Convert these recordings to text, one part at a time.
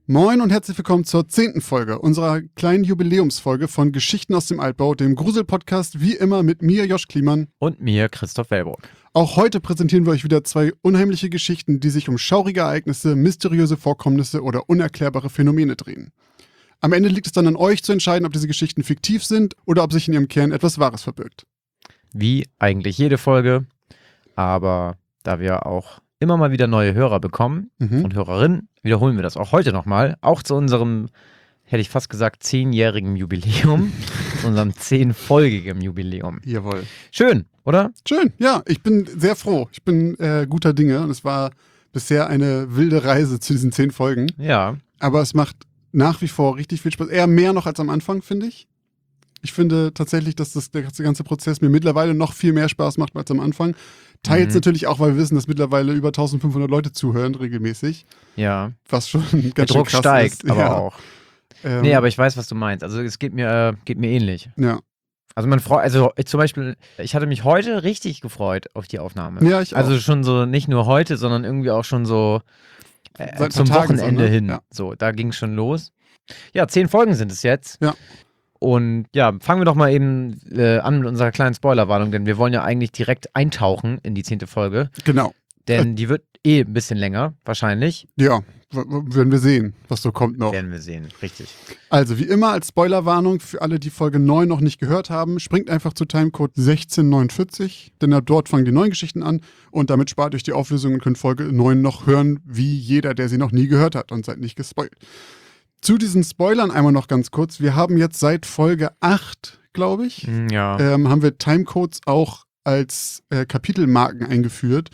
Moin und herzlich willkommen zur 10. Folge unserer kleinen Jubiläumsfolge von Geschichten aus dem Altbau, dem Grusel-Podcast, wie immer mit mir, Josh Kliemann. Und mir, Christoph Wellburg. Auch heute präsentieren wir euch wieder 2 unheimliche Geschichten, die sich um schaurige Ereignisse, mysteriöse Vorkommnisse oder unerklärbare Phänomene drehen. Am Ende liegt es dann an euch zu entscheiden, ob diese Geschichten fiktiv sind oder ob sich in ihrem Kern etwas Wahres verbirgt. Wie eigentlich jede Folge, aber da wir auch immer mal wieder neue Hörer bekommen und Hörerinnen, wiederholen wir das auch heute nochmal, auch zu unserem, hätte ich fast gesagt, 10-jährigen Jubiläum, zu unserem 10-folgigen Jubiläum. Jawohl. Schön, oder? Schön, ja, ich bin sehr froh. Ich bin guter Dinge und es war bisher eine wilde Reise zu diesen 10 Folgen. Ja. Aber es macht nach wie vor richtig viel Spaß. Eher mehr noch als am Anfang, finde ich. Ich finde tatsächlich, dass der ganze Prozess mir mittlerweile noch viel mehr Spaß macht als am Anfang. Teils natürlich auch, weil wir wissen, dass mittlerweile über 1500 Leute zuhören regelmäßig. Ja. Was schon ganz Der schön Druck krass steigt ist. aber Ja. auch. Nee, aber ich weiß, was du meinst. Also es geht mir ähnlich. Ja. Also man freut, also zum Beispiel, ich hatte mich heute richtig gefreut auf die Aufnahme. Ja, ich auch. Also schon so, nicht nur heute, sondern irgendwie auch schon so Seit zum ein paar Tagen Wochenende so, ne? hin. Ja. So, da ging es schon los. Ja, 10 Folgen sind es jetzt. Ja. Und ja, fangen wir doch mal eben an mit unserer kleinen Spoilerwarnung, denn wir wollen ja eigentlich direkt eintauchen in die 10. Folge. Genau. Denn die wird ein bisschen länger, wahrscheinlich. Ja, werden wir sehen, was so kommt noch. Werden wir sehen, richtig. Also wie immer als Spoilerwarnung für alle, die Folge 9 noch nicht gehört haben, springt einfach zu Timecode 1649, denn ab dort fangen die neuen Geschichten an und damit spart euch die Auflösung und könnt Folge 9 noch hören, wie jeder, der sie noch nie gehört hat und seid nicht gespoilt. Zu diesen Spoilern einmal noch ganz kurz. Wir haben jetzt seit Folge 8, glaube ich, Ja. haben wir Timecodes auch als Kapitelmarken eingeführt.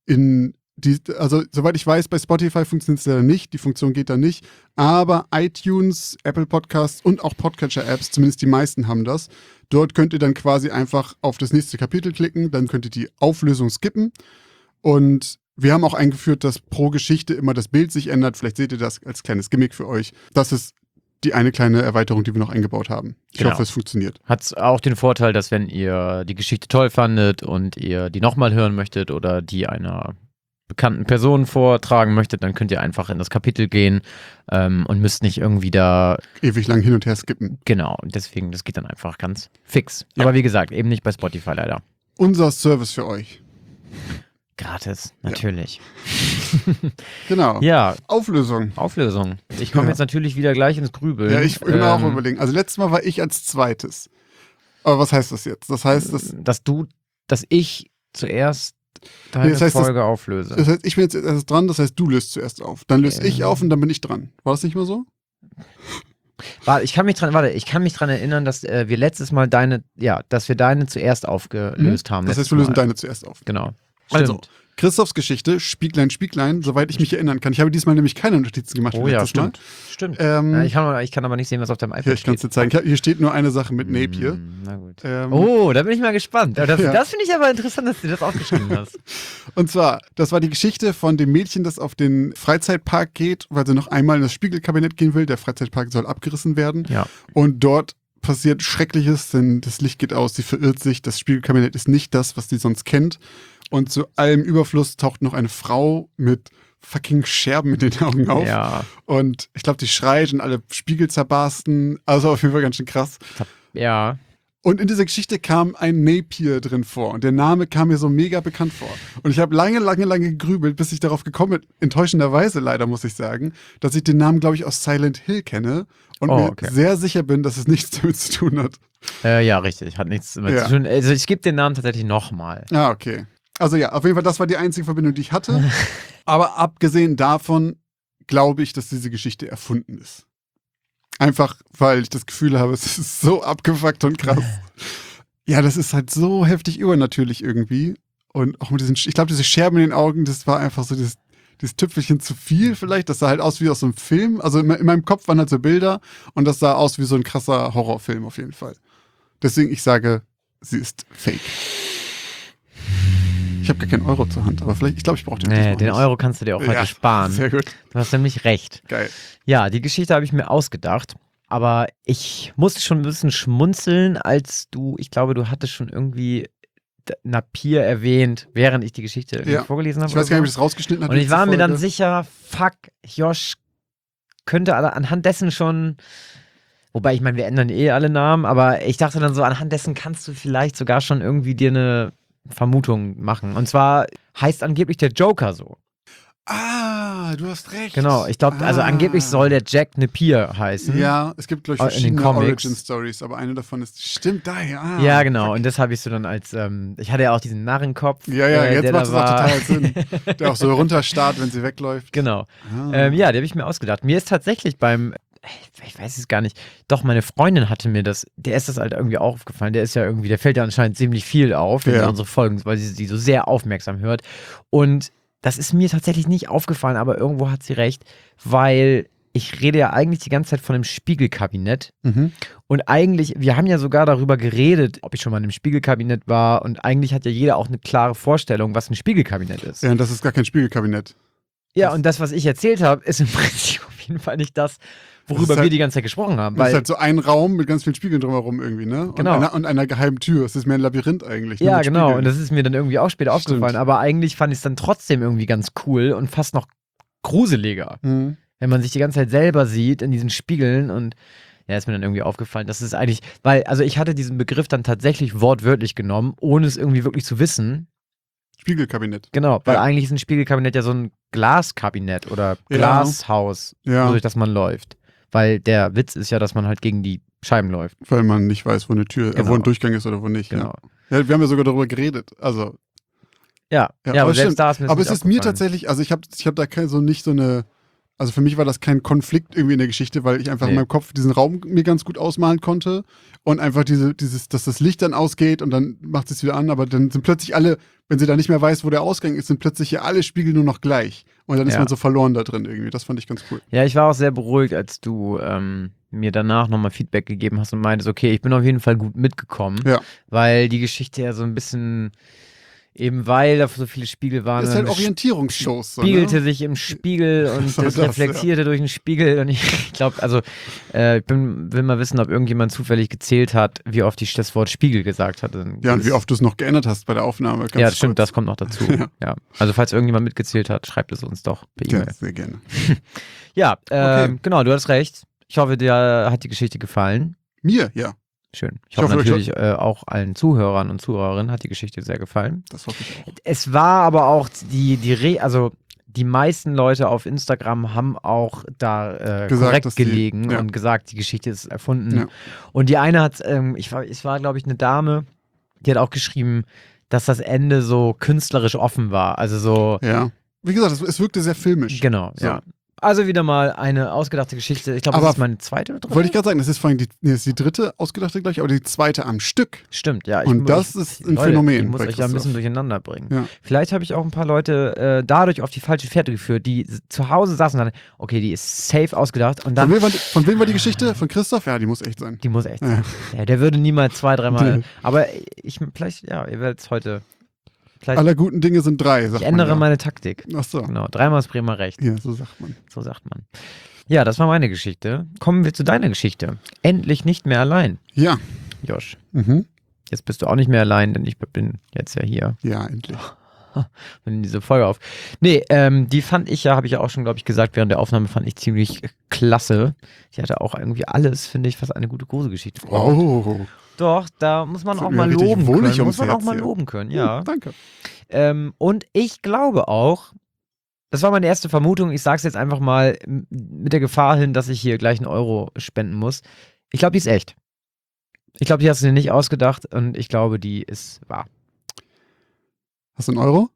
Also, soweit ich weiß, bei Spotify funktioniert es leider nicht. Die Funktion geht da nicht. Aber iTunes, Apple Podcasts und auch Podcatcher-Apps, zumindest die meisten haben das. Dort könnt ihr dann quasi einfach auf das nächste Kapitel klicken. Dann könnt ihr die Auflösung skippen. Und wir haben auch eingeführt, dass pro Geschichte immer das Bild sich ändert. Vielleicht seht ihr das als kleines Gimmick für euch. Das ist die eine kleine Erweiterung, die wir noch eingebaut haben. Ich hoffe, es funktioniert. Hat auch den Vorteil, dass wenn ihr die Geschichte toll fandet und ihr die nochmal hören möchtet oder die einer bekannten Person vortragen möchtet, dann könnt ihr einfach in das Kapitel gehen und müsst nicht irgendwie da Ewig lang hin und her skippen. Genau, deswegen, das geht dann einfach ganz fix. Ja. Aber wie gesagt, eben nicht bei Spotify leider. Unser Service für euch. Gratis, natürlich. Genau. Ja, Auflösung. Auflösung. Ich komme jetzt natürlich wieder gleich ins Grübeln. Ja, ich will mir auch überlegen. Also letztes Mal war ich als zweites. Aber was heißt das jetzt? Das heißt, dass ich zuerst deine das heißt, Folge auflöse. das heißt, ich bin jetzt erst dran, das heißt, du löst zuerst auf. Dann löse ich auf und dann bin ich dran. War das nicht mal so? Ich kann mich dran erinnern, dass wir letztes Mal deine zuerst aufgelöst haben. Das heißt, letztes wir lösen Mal. deine zuerst auf. Genau. Also, Stimmt. Christophs Geschichte, Spieglein, Spieglein, soweit ich mich erinnern kann. Ich habe diesmal nämlich keine Notizen gemacht wie Oh ja, letztes Mal. Stimmt. Ähm, Ja, ich kann aber nicht sehen, was auf deinem iPad Hier, ich kann es dir zeigen. Hier steht nur eine Sache mit Napier. Na gut. Ähm, Da bin ich mal gespannt. Das Ja. finde ich aber interessant, dass du das aufgeschrieben hast. Und zwar, das war die Geschichte von dem Mädchen, das auf den Freizeitpark geht, weil sie noch einmal in das Spiegelkabinett gehen will. Der Freizeitpark soll abgerissen werden. Ja. Und dort passiert Schreckliches, denn das Licht geht aus, sie verirrt sich. Das Spiegelkabinett ist nicht das, was sie sonst kennt. Und zu allem Überfluss taucht noch eine Frau mit fucking Scherben in den Augen auf. Ja. Und ich glaube, die schreit und alle Spiegel zerbarsten. Also auf jeden Fall ganz schön krass. Ja. Und in dieser Geschichte kam ein Napier drin vor. Und der Name kam mir so mega bekannt vor. Und ich habe lange gegrübelt, bis ich darauf gekommen bin, enttäuschenderweise leider, muss ich sagen, dass ich den Namen, glaube ich, aus Silent Hill kenne. Und mir sehr sicher bin, dass es nichts damit zu tun hat. Ja, richtig. Hat nichts damit zu tun. Also ich gebe den Namen tatsächlich nochmal. Ah, okay. Also ja, auf jeden Fall, das war die einzige Verbindung, die ich hatte. Aber abgesehen davon glaube ich, dass diese Geschichte erfunden ist. Einfach, weil ich das Gefühl habe, es ist so abgefuckt und krass. Ja, das ist halt so heftig übernatürlich irgendwie. Und auch mit diesen, ich glaube, diese Scherben in den Augen, das war einfach so dieses Tüpfelchen zu viel vielleicht. Das sah halt aus wie aus so einem Film. Also in meinem Kopf waren halt so Bilder und das sah aus wie so ein krasser Horrorfilm auf jeden Fall. Deswegen, ich sage, sie ist fake. Ich habe gar keinen Euro zur Hand, aber vielleicht, ich glaube, ich brauche den Nee, diesmal den nicht. Euro kannst du dir auch heute sparen. Sehr gut. Du hast nämlich recht. Geil. Ja, die Geschichte habe ich mir ausgedacht, aber ich musste schon ein bisschen schmunzeln, als ich glaube, du hattest schon irgendwie Napier erwähnt, während ich die Geschichte vorgelesen habe. Ich weiß gar nicht, ob ich das rausgeschnitten habe. Und ich war mir dann sicher, fuck, Josh könnte anhand dessen schon, wobei ich meine, wir ändern alle Namen, aber ich dachte dann so, anhand dessen kannst du vielleicht sogar schon irgendwie dir eine Vermutung machen. Und zwar heißt angeblich der Joker so. Ah, du hast recht. Genau, ich glaube, also angeblich soll der Jack Napier heißen. Ja, es gibt, glaube ich, verschiedene Origin-Stories, aber eine davon ist, stimmt, daher. Ja, genau, und das habe ich so dann als, ich hatte ja auch diesen Narrenkopf. Ja, jetzt macht es auch total Sinn. Der auch so runterstarrt, wenn sie wegläuft. Genau. Ja, die habe ich mir ausgedacht. Mir ist tatsächlich ich weiß es gar nicht, doch, meine Freundin hatte mir der ist das halt irgendwie auch aufgefallen, der fällt ja anscheinend ziemlich viel auf in unsere Folgen, weil sie so sehr aufmerksam hört. Und das ist mir tatsächlich nicht aufgefallen, aber irgendwo hat sie recht, weil ich rede ja eigentlich die ganze Zeit von einem Spiegelkabinett. Und eigentlich, wir haben ja sogar darüber geredet, ob ich schon mal in einem Spiegelkabinett war, und eigentlich hat ja jeder auch eine klare Vorstellung, was ein Spiegelkabinett ist. Ja, und das ist gar kein Spiegelkabinett. Ja, und das, was ich erzählt habe, ist im Prinzip auf jeden Fall nicht das, worüber wir die ganze Zeit gesprochen haben. Das ist halt so ein Raum mit ganz vielen Spiegeln drumherum irgendwie, ne? Genau. Und einer geheimen Tür. Es ist mehr ein Labyrinth eigentlich. Ja, genau. Und das ist mir dann irgendwie auch später aufgefallen. Aber eigentlich fand ich es dann trotzdem irgendwie ganz cool und fast noch gruseliger. Wenn man sich die ganze Zeit selber sieht in diesen Spiegeln. Und ja, ist mir dann irgendwie aufgefallen, dass es eigentlich, also ich hatte diesen Begriff dann tatsächlich wortwörtlich genommen, ohne es irgendwie wirklich zu wissen. Spiegelkabinett. Genau, weil eigentlich ist ein Spiegelkabinett ja so ein Glaskabinett oder Glashaus, wodurch das man läuft. Weil der Witz ist ja, dass man halt gegen die Scheiben läuft. Weil man nicht weiß, wo eine Tür, wo ein Durchgang ist oder wo nicht. Genau. Ja, wir haben ja sogar darüber geredet. Also. Ja, aber selbst da ist mir aber es ist mir tatsächlich, also ich hab da nicht so eine, also für mich war das kein Konflikt irgendwie in der Geschichte, weil ich einfach in meinem Kopf diesen Raum mir ganz gut ausmalen konnte und einfach dass das Licht dann ausgeht und dann macht es wieder an, aber dann sind plötzlich alle, wenn sie da nicht mehr weiß, wo der Ausgang ist, sind plötzlich ja alle Spiegel nur noch gleich und dann ist man so verloren da drin irgendwie. Das fand ich ganz cool. Ja, ich war auch sehr beruhigt, als du mir danach nochmal Feedback gegeben hast und meintest, okay, ich bin auf jeden Fall gut mitgekommen, weil die Geschichte ja so ein bisschen, eben weil da so viele Spiegel waren. Das ist halt Orientierungsshows. Spiegelte sich im Spiegel und das reflektierte durch den Spiegel. Und ich glaube, also ich will mal wissen, ob irgendjemand zufällig gezählt hat, wie oft ich das Wort Spiegel gesagt hatte. Ja, und wie oft du es noch geändert hast bei der Aufnahme. Ja, stimmt, das kommt noch dazu. Ja. Also falls irgendjemand mitgezählt hat, schreibt es uns doch per E-Mail. Ja, sehr gerne. Ja, genau, du hast recht. Ich hoffe, dir hat die Geschichte gefallen. Mir, ja. Schön. Ich hoffe natürlich auch allen Zuhörern und Zuhörerinnen hat die Geschichte sehr gefallen. Das hoffe ich auch. Es war aber auch die meisten Leute auf Instagram haben auch da korrekt gelegen und gesagt, die Geschichte ist erfunden. Ja. Und die eine hat, es war glaube ich eine Dame, die hat auch geschrieben, dass das Ende so künstlerisch offen war. Also so. Ja. Wie gesagt, es wirkte sehr filmisch. Genau, so. Ja. Also wieder mal eine ausgedachte Geschichte. Ich glaube, das ist meine zweite oder dritte. Wollte ich gerade sagen, das ist vor allem die dritte ausgedachte gleich, aber die zweite am Stück. Stimmt, ja. Und das ist ein Phänomen. Ich muss euch ja ein bisschen durcheinander bringen. Ja. Vielleicht habe ich auch ein paar Leute dadurch auf die falsche Fährte geführt, die zu Hause saßen und dann, okay, die ist safe ausgedacht. Und dann, von wem war die Geschichte? Von Christoph? Ja, die muss echt sein. Die muss echt sein. Ja, der würde niemals 2, 3 Mal. Aber vielleicht, ihr werdet es heute. Aller guten Dinge sind 3, sagt man. Ich ändere meine Taktik. Ach so. Genau, 3-mal ist Bremer recht. Ja, so sagt man. So sagt man. Ja, das war meine Geschichte. Kommen wir zu deiner Geschichte. Endlich nicht mehr allein. Ja. Josh. Jetzt bist du auch nicht mehr allein, denn ich bin jetzt ja hier. Ja, endlich. Wir nehmen diese Folge auf. Nee, die fand ich ja, habe ich ja auch schon, glaube ich, gesagt, während der Aufnahme fand ich ziemlich klasse. Die hatte auch irgendwie alles, finde ich, was eine gute Gruselgeschichte braucht. Oh. Doch, da muss man auch mal loben können. Muss man auch mal loben können, ja. Danke. Und ich glaube auch, das war meine erste Vermutung, ich sage es jetzt einfach mal mit der Gefahr hin, dass ich hier gleich 1 Euro spenden muss. Ich glaube, die ist echt. Ich glaube, die hast du dir nicht ausgedacht und ich glaube, die ist wahr. Hast du 1 Euro?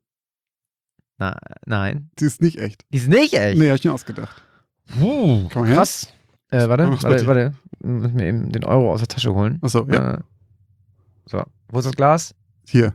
Nein. Die ist nicht echt. Die ist nicht echt? Nee, hab ich mir ausgedacht. Komm her. Krass. Warte. Ich muss mir eben den Euro aus der Tasche holen. Achso, ja. So, wo ist das Glas? Hier.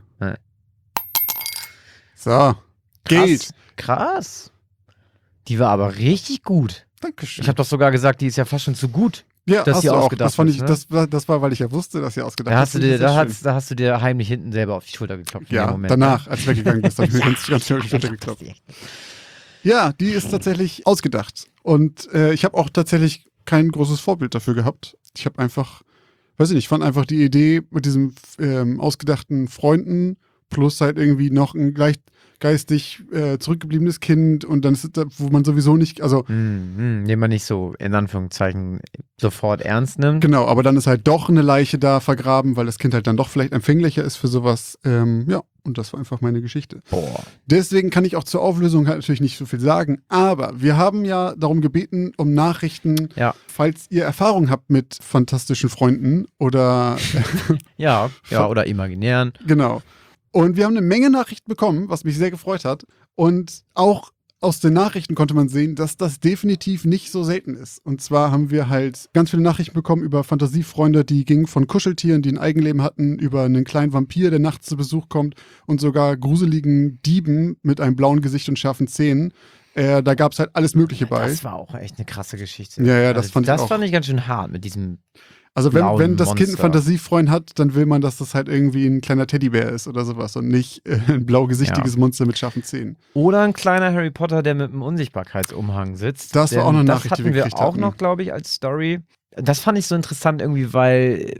So. Geld. Krass. Die war aber richtig gut. Dankeschön. Ich habe doch sogar gesagt, die ist ja fast schon zu gut, ja, dass sie ausgedacht ist. Ne? Das war, weil ich ja wusste, dass sie ausgedacht ist. Da hast du dir heimlich hinten selber auf die Schulter geklopft. Ja, Moment, danach, als du weggegangen bist, habe ich mir ganz schnell auf die Schulter geklopft. Ja, die ist tatsächlich ausgedacht. Und ich habe auch tatsächlich kein großes Vorbild dafür gehabt. Ich habe einfach, weiß ich nicht, fand einfach die Idee mit diesem ausgedachten Freunden plus halt irgendwie noch ein geistig zurückgebliebenes Kind und dann ist es da, wo man sowieso nicht, also den man nicht so in Anführungszeichen sofort ernst nimmt. genau, aber dann ist halt doch eine Leiche da vergraben, weil das Kind halt dann doch vielleicht empfänglicher ist für sowas. Ja, und das war einfach meine Geschichte. Boah. Deswegen kann ich auch zur Auflösung halt natürlich nicht so viel sagen, aber wir haben ja darum gebeten, um Nachrichten, falls ihr Erfahrung habt mit fantastischen Freunden oder ja, oder imaginären. Genau. Und wir haben eine Menge Nachrichten bekommen, was mich sehr gefreut hat. Und auch aus den Nachrichten konnte man sehen, dass das definitiv nicht so selten ist. Und zwar haben wir halt ganz viele Nachrichten bekommen über Fantasiefreunde, die gingen von Kuscheltieren, die ein Eigenleben hatten, über einen kleinen Vampir, der nachts zu Besuch kommt und sogar gruseligen Dieben mit einem blauen Gesicht und scharfen Zähnen. Da gab es halt alles Mögliche bei. Das war auch echt eine krasse Geschichte. Ja, das fand ich auch. Das fand ich ganz schön hart mit diesem. Also wenn das Kind einen Monster. Fantasiefreund hat, dann will man, dass das halt irgendwie ein kleiner Teddybär ist oder sowas und nicht ein blaugesichtiges Monster mit scharfen Zähnen. Oder ein kleiner Harry Potter, der mit einem Unsichtbarkeitsumhang sitzt. Das war auch noch eine Nachricht, die wir gekriegt hatten. Das hatten wir auch noch, glaube ich, als Story. Das fand ich so interessant irgendwie, weil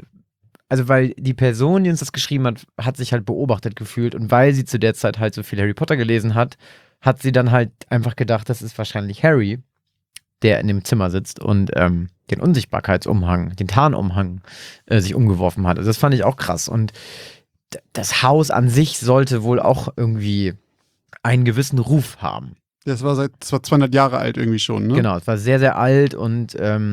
die Person, die uns das geschrieben hat, hat sich halt beobachtet gefühlt und weil sie zu der Zeit halt so viel Harry Potter gelesen hat, hat sie dann halt einfach gedacht, das ist wahrscheinlich Harry, der in dem Zimmer sitzt und den Unsichtbarkeitsumhang, den Tarnumhang sich umgeworfen hat. Also das fand ich auch krass. Und das Haus an sich sollte wohl auch irgendwie einen gewissen Ruf haben. Das war 200 Jahre alt irgendwie schon, ne? Genau, es war sehr, sehr alt und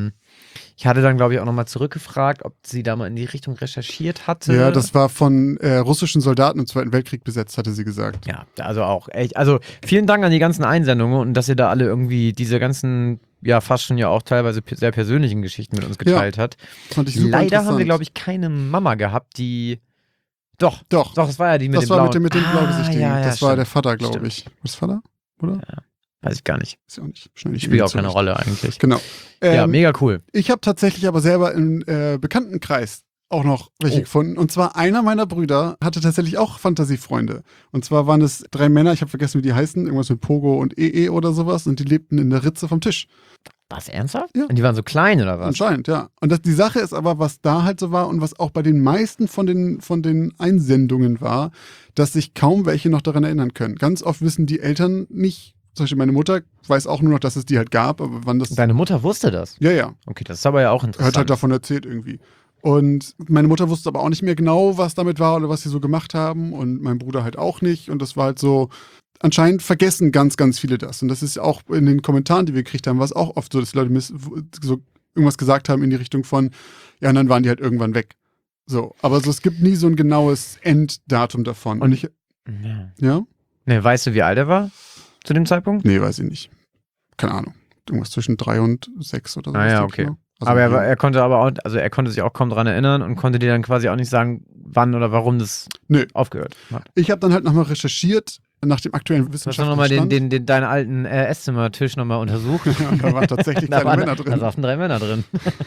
ich hatte dann, glaube ich, auch nochmal zurückgefragt, ob sie da mal in die Richtung recherchiert hatte. Ja, das war von russischen Soldaten im Zweiten Weltkrieg besetzt, hatte sie gesagt. Ja, also auch echt. Also vielen Dank an die ganzen Einsendungen und dass ihr da alle irgendwie diese ganzen, ja fast schon ja auch teilweise sehr persönlichen Geschichten mit uns geteilt hat. Fand ich super Leider haben wir, glaube ich, keine Mama gehabt, die... Doch, das war ja die mit dem blauen... mit dem Blaugesichtigen. Ja, das war der Vater, glaube Stimmt. ich. War das Vater? Oder? Ja, weiß ich gar nicht. Ist ja auch nicht. Schnell Spielt auch keine Rolle eigentlich. Genau. Ja, mega cool. Ich habe tatsächlich aber selber im Bekanntenkreis auch noch welche gefunden. Und zwar einer meiner Brüder hatte tatsächlich auch Fantasiefreunde. Und zwar waren es 3 Männer, ich habe vergessen, wie die heißen, irgendwas mit Pogo und EE oder sowas. Und die lebten in der Ritze vom Tisch. Was, ernsthaft? Ja. Und die waren so klein oder was? Anscheinend, ja. Und die Sache ist aber, was da halt so war und was auch bei den meisten von den Einsendungen war, dass sich kaum welche noch daran erinnern können. Ganz oft wissen die Eltern nicht, zum Beispiel meine Mutter weiß auch nur noch, dass es die halt gab, aber wann das... Deine Mutter wusste das? Ja. Okay, das ist aber ja auch interessant. Hat halt davon erzählt irgendwie. Und meine Mutter wusste aber auch nicht mehr genau, was damit war oder was sie so gemacht haben und mein Bruder halt auch nicht und das war halt so... Anscheinend vergessen ganz, ganz viele das. Und das ist auch in den Kommentaren, die wir gekriegt haben, war es auch oft so, dass die Leute so irgendwas gesagt haben in die Richtung von, ja, und dann waren die halt irgendwann weg. So, aber so, es gibt nie so ein genaues Enddatum davon. Und ich, ja? Ne, weißt du, wie alt er war zu dem Zeitpunkt? Nee, weiß ich nicht. Keine Ahnung. Irgendwas zwischen 3 und 6 oder so. Ah ja, okay. Also aber er konnte sich auch kaum daran erinnern und konnte dir dann quasi auch nicht sagen, wann oder warum das aufgehört hat. Ich habe dann halt nochmal recherchiert, nach dem aktuellen wissenschaftlichen Stand. Hast du nochmal deinen alten Esszimmertisch nochmal untersucht? Da waren tatsächlich kleine Männer drin. Da saßen 3 Männer drin.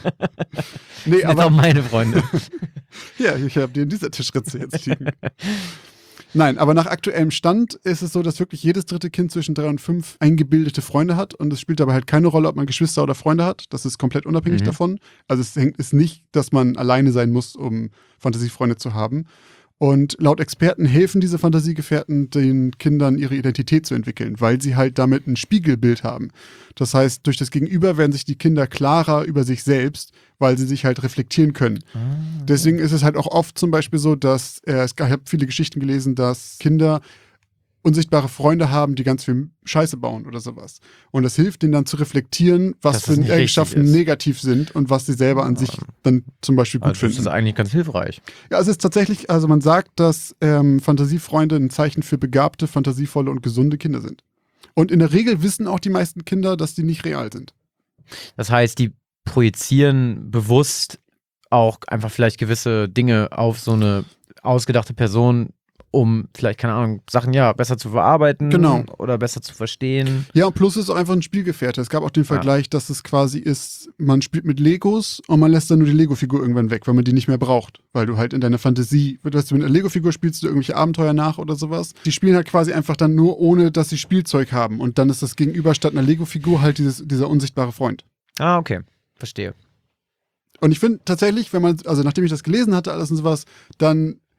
Nee, aber auch meine Freunde. Ja, ich habe die in dieser Tischritze jetzt liegen. Nein, aber nach aktuellem Stand ist es so, dass wirklich jedes dritte Kind zwischen 3 und 5 eingebildete Freunde hat und es spielt dabei halt keine Rolle, ob man Geschwister oder Freunde hat. Das ist komplett unabhängig davon. Also es ist nicht, dass man alleine sein muss, um Fantasiefreunde zu haben. Und laut Experten helfen diese Fantasiegefährten den Kindern, ihre Identität zu entwickeln, weil sie halt damit ein Spiegelbild haben. Das heißt, durch das Gegenüber werden sich die Kinder klarer über sich selbst, weil sie sich halt reflektieren können. Deswegen ist es halt auch oft zum Beispiel so, dass, ich habe viele Geschichten gelesen, dass Kinder unsichtbare Freunde haben, die ganz viel Scheiße bauen oder sowas. Und das hilft ihnen dann zu reflektieren, was für Eigenschaften negativ sind und was sie selber an sich dann zum Beispiel gut finden. Das ist eigentlich ganz hilfreich. Ja, es ist tatsächlich, also man sagt, dass Fantasiefreunde ein Zeichen für begabte, fantasievolle und gesunde Kinder sind. Und in der Regel wissen auch die meisten Kinder, dass die nicht real sind. Das heißt, die projizieren bewusst auch einfach vielleicht gewisse Dinge auf so eine ausgedachte Person, um vielleicht, keine Ahnung, Sachen besser zu verarbeiten oder besser zu verstehen. Ja, und plus ist auch einfach ein Spielgefährte. Es gab auch den Vergleich, dass es quasi ist, man spielt mit Legos und man lässt dann nur die Lego-Figur irgendwann weg, weil man die nicht mehr braucht. Weil du halt in deiner Fantasie, weißt du, mit einer Lego-Figur spielst du irgendwelche Abenteuer nach oder sowas. Die spielen halt quasi einfach dann nur, ohne dass sie Spielzeug haben. Und dann ist das Gegenüber statt einer Lego-Figur halt dieser unsichtbare Freund. Ah, okay. Verstehe. Und ich finde tatsächlich, wenn man, also nachdem ich das gelesen hatte, alles und sowas, dann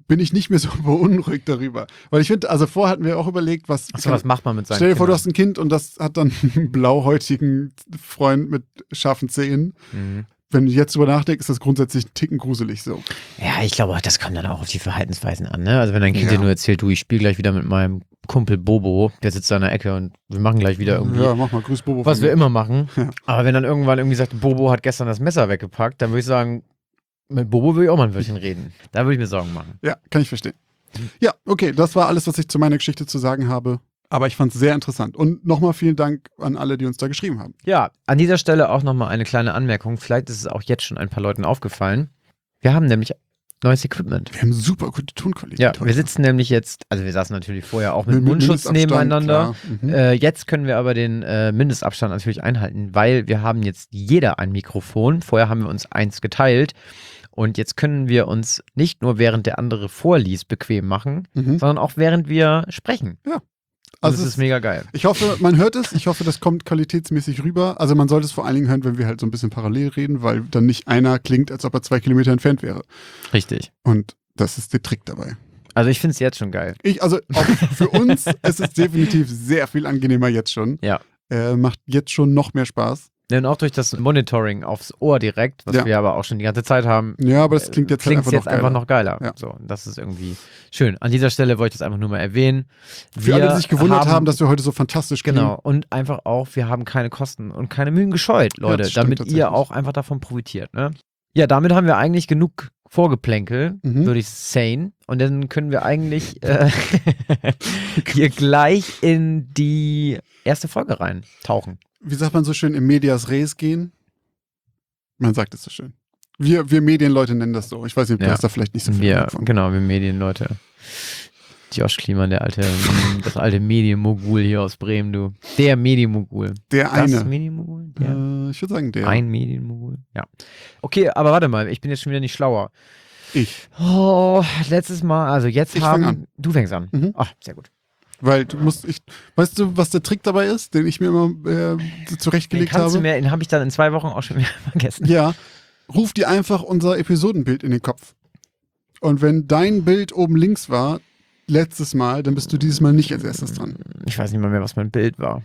bin ich nicht mehr so beunruhigt darüber. Weil ich finde, also vorher hatten wir auch überlegt, was macht man mit seinen Stell dir vor, du Kindern? hast ein Kind und das hat dann einen blauhäutigen Freund mit scharfen Zähnen. Mhm. Wenn du jetzt drüber nachdenkst, ist das grundsätzlich ein Ticken gruselig so. Ja, ich glaube, das kommt dann auch auf die Verhaltensweisen an. Ne? Also wenn dein Kind Ja. dir nur erzählt, du, ich spiele gleich wieder mit meinem Kumpel Bobo, der sitzt da in der Ecke und wir machen gleich wieder irgendwie, Ja, mach mal, grüß Bobo. was von wir mir. immer machen. Ja. Aber wenn dann irgendwann irgendwie sagt, Bobo hat gestern das Messer weggepackt, dann würde ich sagen, mit Bobo würde ich auch mal ein Wörtchen reden. Da würde ich mir Sorgen machen. Ja, kann ich verstehen. Ja, okay, das war alles, was ich zu meiner Geschichte zu sagen habe. Aber ich fand es sehr interessant. Und nochmal vielen Dank an alle, die uns da geschrieben haben. Ja, an dieser Stelle auch nochmal eine kleine Anmerkung. Vielleicht ist es auch jetzt schon ein paar Leuten aufgefallen. Wir haben nämlich neues Equipment. Wir haben super gute Tonqualität. Ja, heute. wir sitzen nämlich jetzt, also wir saßen natürlich vorher auch mit Mit Mundschutz Mindestabstand, nebeneinander. klar. Jetzt können wir aber den Mindestabstand natürlich einhalten, weil wir haben jetzt jeder ein Mikrofon. Vorher haben wir uns eins geteilt. Und jetzt können wir uns nicht nur während der andere vorliest bequem machen, Mhm. sondern auch während wir sprechen. Ja. Und Also das ist mega geil. Ich hoffe, man hört es. Ich hoffe, das kommt qualitätsmäßig rüber. Also man sollte es vor allen Dingen hören, wenn wir halt so ein bisschen parallel reden, weil dann nicht einer klingt, als ob er 2 Kilometer entfernt wäre. Richtig. Und das ist der Trick dabei. Also ich finde es jetzt schon geil. Also auch für uns ist es definitiv sehr viel angenehmer jetzt schon. Ja. Macht jetzt schon noch mehr Spaß. Und auch durch das Monitoring aufs Ohr direkt, was Ja. wir aber auch schon die ganze Zeit haben, Ja, aber das klingt jetzt, klingt's halt einfach noch geiler. Ja. So, und das ist irgendwie schön. An dieser Stelle wollte ich das einfach nur mal erwähnen. Für alle, die sich gewundert haben, dass wir heute so fantastisch klingen. Genau, und einfach auch, wir haben keine Kosten und keine Mühen gescheut, Leute, das stimmt damit tatsächlich. ihr auch einfach davon profitiert. Ne? Ja, damit haben wir eigentlich genug Vorgeplänkel, Mhm. würde ich sagen. Und dann können wir eigentlich hier gleich in die erste Folge reintauchen. Wie sagt man so schön, im Medias Res gehen? Man sagt es so schön. Wir Medienleute nennen das so. Ich weiß nicht, du Ja. hast da vielleicht nicht so viel Wir, Ahnung von. genau, wir Medienleute. Josh Kliemann, das alte Medienmogul hier aus Bremen, du. Der Medienmogul. Der Das eine. Medienmogul? Der. Ich würde sagen, der. Ein Medienmogul. Ja. Okay, aber warte mal, ich bin jetzt schon wieder nicht schlauer. Ich. Oh, letztes Mal, also jetzt Ich haben. fang an. Du fängst an. Mhm. Ach, sehr gut. Weil du musst, weißt du, was der Trick dabei ist, den ich mir immer Den zurechtgelegt kannst du habe? mir, den habe ich dann in 2 Wochen auch schon wieder vergessen. Ja, ruf dir einfach unser Episodenbild in den Kopf. Und wenn dein Bild oben links war, letztes Mal, dann bist du dieses Mal nicht als erstes dran. Ich weiß nicht mal mehr, was mein Bild war.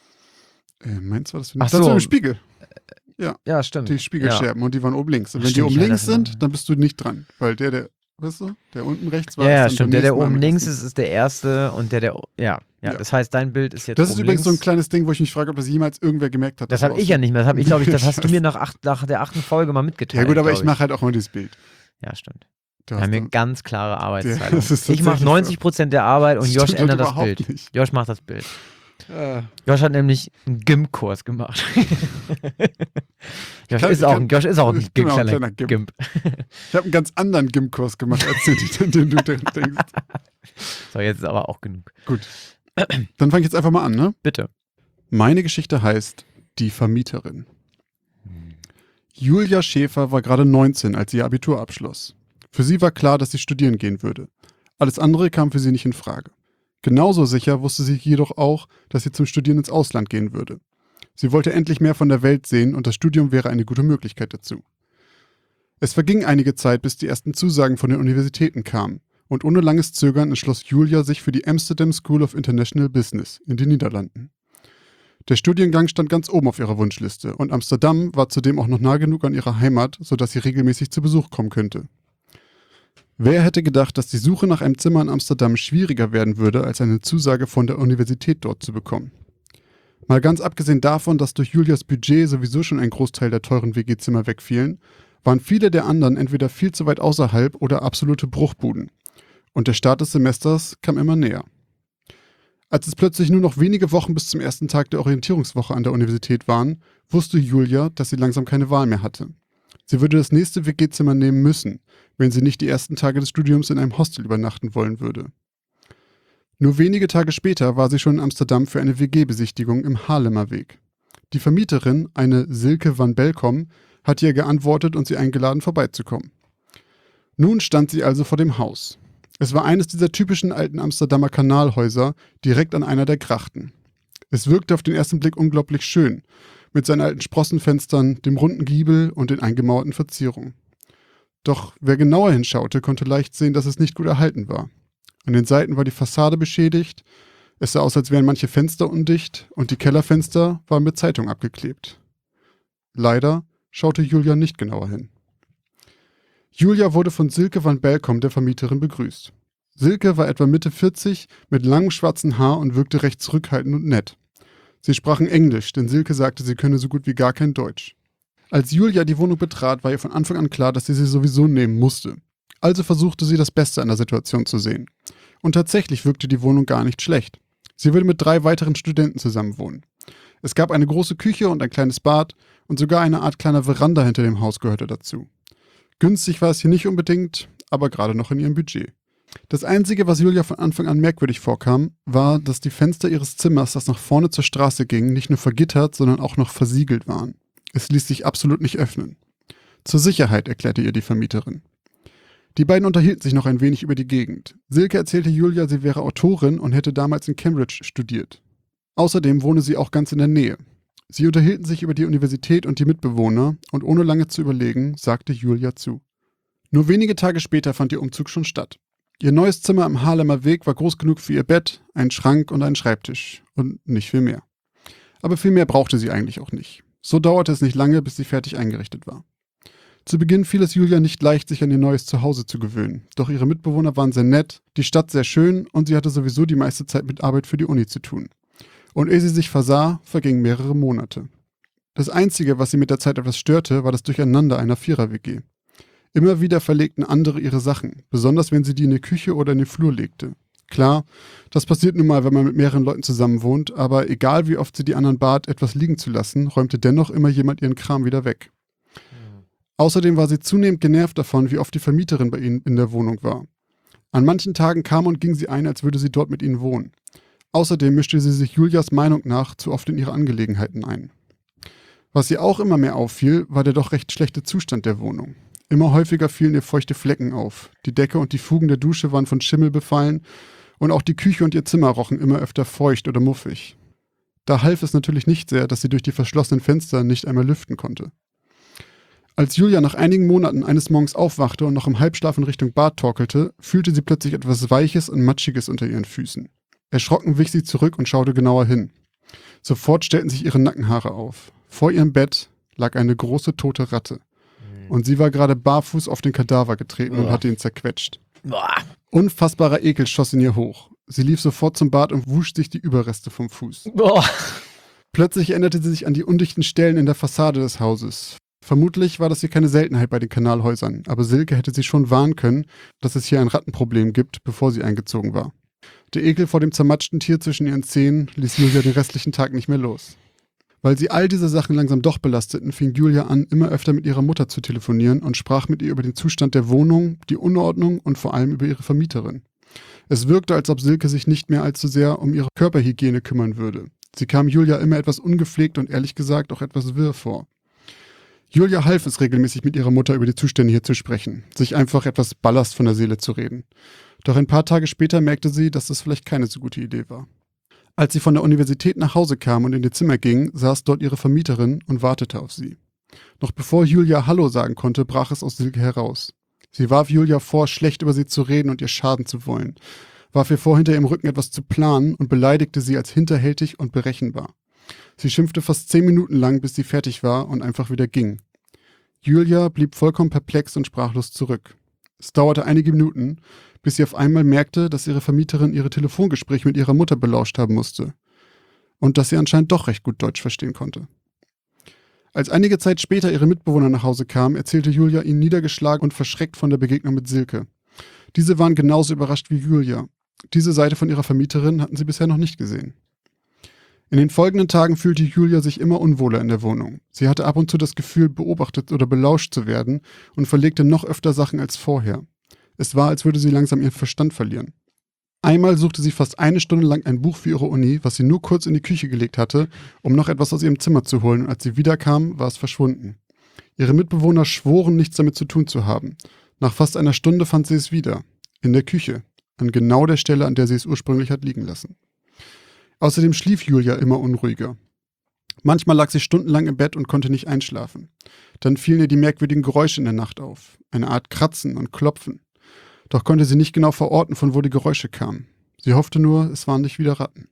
Meinst du, was für Ach das ist so. im Spiegel? Ja, stimmt. Die Spiegelscherben und die waren oben links. Und wenn die Stimmt, oben ja, links das- sind, dann bist du nicht dran. Weil der, weißt du, der unten rechts war. Ja, ja, ist dann stimmt. beim Der nächsten Mal oben am links ersten. ist der erste und der. Ja. Ja. Das heißt, dein Bild ist jetzt Das ist oben übrigens so ein links. kleines Ding, wo ich mich frage, ob das jemals irgendwer gemerkt hat. Das dass habe du ich ja aus- nicht mehr. Das habe ich, glaube ich, das hast du mir nach der 8. Folge mal mitgeteilt. Ja gut, aber ich glaub mache halt auch immer dieses Bild. Ja, stimmt. Du Wir hast haben hier dann- ganz klare Arbeitsteilung. das ist Ich mache tatsächlich 90% der Arbeit und Das Josh stimmt ändert das überhaupt Bild. nicht. Josh macht das Bild. Josh hat nämlich einen Gimp-Kurs gemacht. Josh ist auch ein ich bin auch ein kleiner kleiner Gimp. Gimp. Ich habe einen ganz anderen Gimp-Kurs gemacht, als den du denkst. So, jetzt ist aber auch genug. Gut. Dann fange ich jetzt einfach mal an, ne? Bitte. Meine Geschichte heißt Die Vermieterin. Julia Schäfer war gerade 19, als sie ihr Abitur abschloss. Für sie war klar, dass sie studieren gehen würde. Alles andere kam für sie nicht in Frage. Genauso sicher wusste sie jedoch auch, dass sie zum Studieren ins Ausland gehen würde. Sie wollte endlich mehr von der Welt sehen und das Studium wäre eine gute Möglichkeit dazu. Es verging einige Zeit, bis die ersten Zusagen von den Universitäten kamen und ohne langes Zögern entschloss Julia sich für die Amsterdam School of International Business in den Niederlanden. Der Studiengang stand ganz oben auf ihrer Wunschliste und Amsterdam war zudem auch noch nah genug an ihrer Heimat, sodass sie regelmäßig zu Besuch kommen könnte. Wer hätte gedacht, dass die Suche nach einem Zimmer in Amsterdam schwieriger werden würde, als eine Zusage von der Universität dort zu bekommen? Mal ganz abgesehen davon, dass durch Julias Budget sowieso schon ein Großteil der teuren WG-Zimmer wegfielen, waren viele der anderen entweder viel zu weit außerhalb oder absolute Bruchbuden. Und der Start des Semesters kam immer näher. Als es plötzlich nur noch wenige Wochen bis zum ersten Tag der Orientierungswoche an der Universität waren, wusste Julia, dass sie langsam keine Wahl mehr hatte. Sie würde das nächste WG-Zimmer nehmen müssen, wenn sie nicht die ersten Tage des Studiums in einem Hostel übernachten wollen würde. Nur wenige Tage später war sie schon in Amsterdam für eine WG-Besichtigung im Haarlemmer Weg. Die Vermieterin, eine Silke van Belkom, hat ihr geantwortet und sie eingeladen, vorbeizukommen. Nun stand sie also vor dem Haus. Es war eines dieser typischen alten Amsterdamer Kanalhäuser, direkt an einer der Grachten. Es wirkte auf den ersten Blick unglaublich schön, mit seinen alten Sprossenfenstern, dem runden Giebel und den eingemauerten Verzierungen. Doch wer genauer hinschaute, konnte leicht sehen, dass es nicht gut erhalten war. An den Seiten war die Fassade beschädigt, es sah aus, als wären manche Fenster undicht und die Kellerfenster waren mit Zeitung abgeklebt. Leider schaute Julia nicht genauer hin. Julia wurde von Silke van Belkom, der Vermieterin, begrüßt. Silke war etwa Mitte 40, mit langem schwarzen Haar und wirkte recht zurückhaltend und nett. Sie sprachen Englisch, denn Silke sagte, sie könne so gut wie gar kein Deutsch. Als Julia die Wohnung betrat, war ihr von Anfang an klar, dass sie sowieso nehmen musste. Also versuchte sie, das Beste an der Situation zu sehen. Und tatsächlich wirkte die Wohnung gar nicht schlecht. Sie würde mit 3 weiteren Studenten zusammenwohnen. Es gab eine große Küche und ein kleines Bad und sogar eine Art kleiner Veranda hinter dem Haus gehörte dazu. Günstig war es hier nicht unbedingt, aber gerade noch in ihrem Budget. Das Einzige, was Julia von Anfang an merkwürdig vorkam, war, dass die Fenster ihres Zimmers, das nach vorne zur Straße ging, nicht nur vergittert, sondern auch noch versiegelt waren. Es ließ sich absolut nicht öffnen. Zur Sicherheit, erklärte ihr die Vermieterin. Die beiden unterhielten sich noch ein wenig über die Gegend. Silke erzählte Julia, sie wäre Autorin und hätte damals in Cambridge studiert. Außerdem wohne sie auch ganz in der Nähe. Sie unterhielten sich über die Universität und die Mitbewohner und ohne lange zu überlegen, sagte Julia zu. Nur wenige Tage später fand ihr Umzug schon statt. Ihr neues Zimmer am Haarlemmer Weg war groß genug für ihr Bett, einen Schrank und einen Schreibtisch und nicht viel mehr. Aber viel mehr brauchte sie eigentlich auch nicht. So dauerte es nicht lange, bis sie fertig eingerichtet war. Zu Beginn fiel es Julia nicht leicht, sich an ihr neues Zuhause zu gewöhnen. Doch ihre Mitbewohner waren sehr nett, die Stadt sehr schön und sie hatte sowieso die meiste Zeit mit Arbeit für die Uni zu tun. Und ehe sie sich versah, vergingen mehrere Monate. Das Einzige, was sie mit der Zeit etwas störte, war das Durcheinander einer Vierer-WG. Immer wieder verlegten andere ihre Sachen, besonders wenn sie die in die Küche oder in den Flur legte. Klar, das passiert nun mal, wenn man mit mehreren Leuten zusammen wohnt, aber egal wie oft sie die anderen bat, etwas liegen zu lassen, räumte dennoch immer jemand ihren Kram wieder weg. Außerdem war sie zunehmend genervt davon, wie oft die Vermieterin bei ihnen in der Wohnung war. An manchen Tagen kam und ging sie ein, als würde sie dort mit ihnen wohnen. Außerdem mischte sie sich Julias Meinung nach zu oft in ihre Angelegenheiten ein. Was ihr auch immer mehr auffiel, war der doch recht schlechte Zustand der Wohnung. Immer häufiger fielen ihr feuchte Flecken auf. Die Decke und die Fugen der Dusche waren von Schimmel befallen und auch die Küche und ihr Zimmer rochen immer öfter feucht oder muffig. Da half es natürlich nicht sehr, dass sie durch die verschlossenen Fenster nicht einmal lüften konnte. Als Julia nach einigen Monaten eines Morgens aufwachte und noch im Halbschlaf in Richtung Bad torkelte, fühlte sie plötzlich etwas Weiches und Matschiges unter ihren Füßen. Erschrocken wich sie zurück und schaute genauer hin. Sofort stellten sich ihre Nackenhaare auf. Vor ihrem Bett lag eine große tote Ratte. Und sie war gerade barfuß auf den Kadaver getreten und hatte ihn zerquetscht. Unfassbarer Ekel schoss in ihr hoch. Sie lief sofort zum Bad und wusch sich die Überreste vom Fuß. Plötzlich erinnerte sie sich an die undichten Stellen in der Fassade des Hauses. Vermutlich war das hier keine Seltenheit bei den Kanalhäusern, aber Silke hätte sie schon warnen können, dass es hier ein Rattenproblem gibt, bevor sie eingezogen war. Der Ekel vor dem zermatschten Tier zwischen ihren Zähnen ließ Julia den restlichen Tag nicht mehr los. Weil sie all diese Sachen langsam doch belasteten, fing Julia an, immer öfter mit ihrer Mutter zu telefonieren und sprach mit ihr über den Zustand der Wohnung, die Unordnung und vor allem über ihre Vermieterin. Es wirkte, als ob Silke sich nicht mehr allzu sehr um ihre Körperhygiene kümmern würde. Sie kam Julia immer etwas ungepflegt und ehrlich gesagt auch etwas wirr vor. Julia half es regelmäßig, mit ihrer Mutter über die Zustände hier zu sprechen, sich einfach etwas Ballast von der Seele zu reden. Doch ein paar Tage später merkte sie, dass das vielleicht keine so gute Idee war. Als sie von der Universität nach Hause kam und in ihr Zimmer ging, saß dort ihre Vermieterin und wartete auf sie. Noch bevor Julia Hallo sagen konnte, brach es aus Silke heraus. Sie warf Julia vor, schlecht über sie zu reden und ihr schaden zu wollen, warf ihr vor, hinter ihrem Rücken etwas zu planen und beleidigte sie als hinterhältig und berechenbar. Sie schimpfte fast 10 Minuten lang, bis sie fertig war und einfach wieder ging. Julia blieb vollkommen perplex und sprachlos zurück. Es dauerte einige Minuten, bis sie auf einmal merkte, dass ihre Vermieterin ihre Telefongespräche mit ihrer Mutter belauscht haben musste und dass sie anscheinend doch recht gut Deutsch verstehen konnte. Als einige Zeit später ihre Mitbewohner nach Hause kamen, erzählte Julia ihnen niedergeschlagen und verschreckt von der Begegnung mit Silke. Diese waren genauso überrascht wie Julia. Diese Seite von ihrer Vermieterin hatten sie bisher noch nicht gesehen. In den folgenden Tagen fühlte Julia sich immer unwohler in der Wohnung. Sie hatte ab und zu das Gefühl, beobachtet oder belauscht zu werden und verlegte noch öfter Sachen als vorher. Es war, als würde sie langsam ihren Verstand verlieren. Einmal suchte sie fast 1 Stunde lang ein Buch für ihre Uni, was sie nur kurz in die Küche gelegt hatte, um noch etwas aus ihrem Zimmer zu holen, und als sie wiederkam, war es verschwunden. Ihre Mitbewohner schworen, nichts damit zu tun zu haben. Nach fast einer Stunde fand sie es wieder. In der Küche. An genau der Stelle, an der sie es ursprünglich hat liegen lassen. Außerdem schlief Julia immer unruhiger. Manchmal lag sie stundenlang im Bett und konnte nicht einschlafen. Dann fielen ihr die merkwürdigen Geräusche in der Nacht auf, eine Art Kratzen und Klopfen. Doch konnte sie nicht genau verorten, von wo die Geräusche kamen. Sie hoffte nur, es waren nicht wieder Ratten.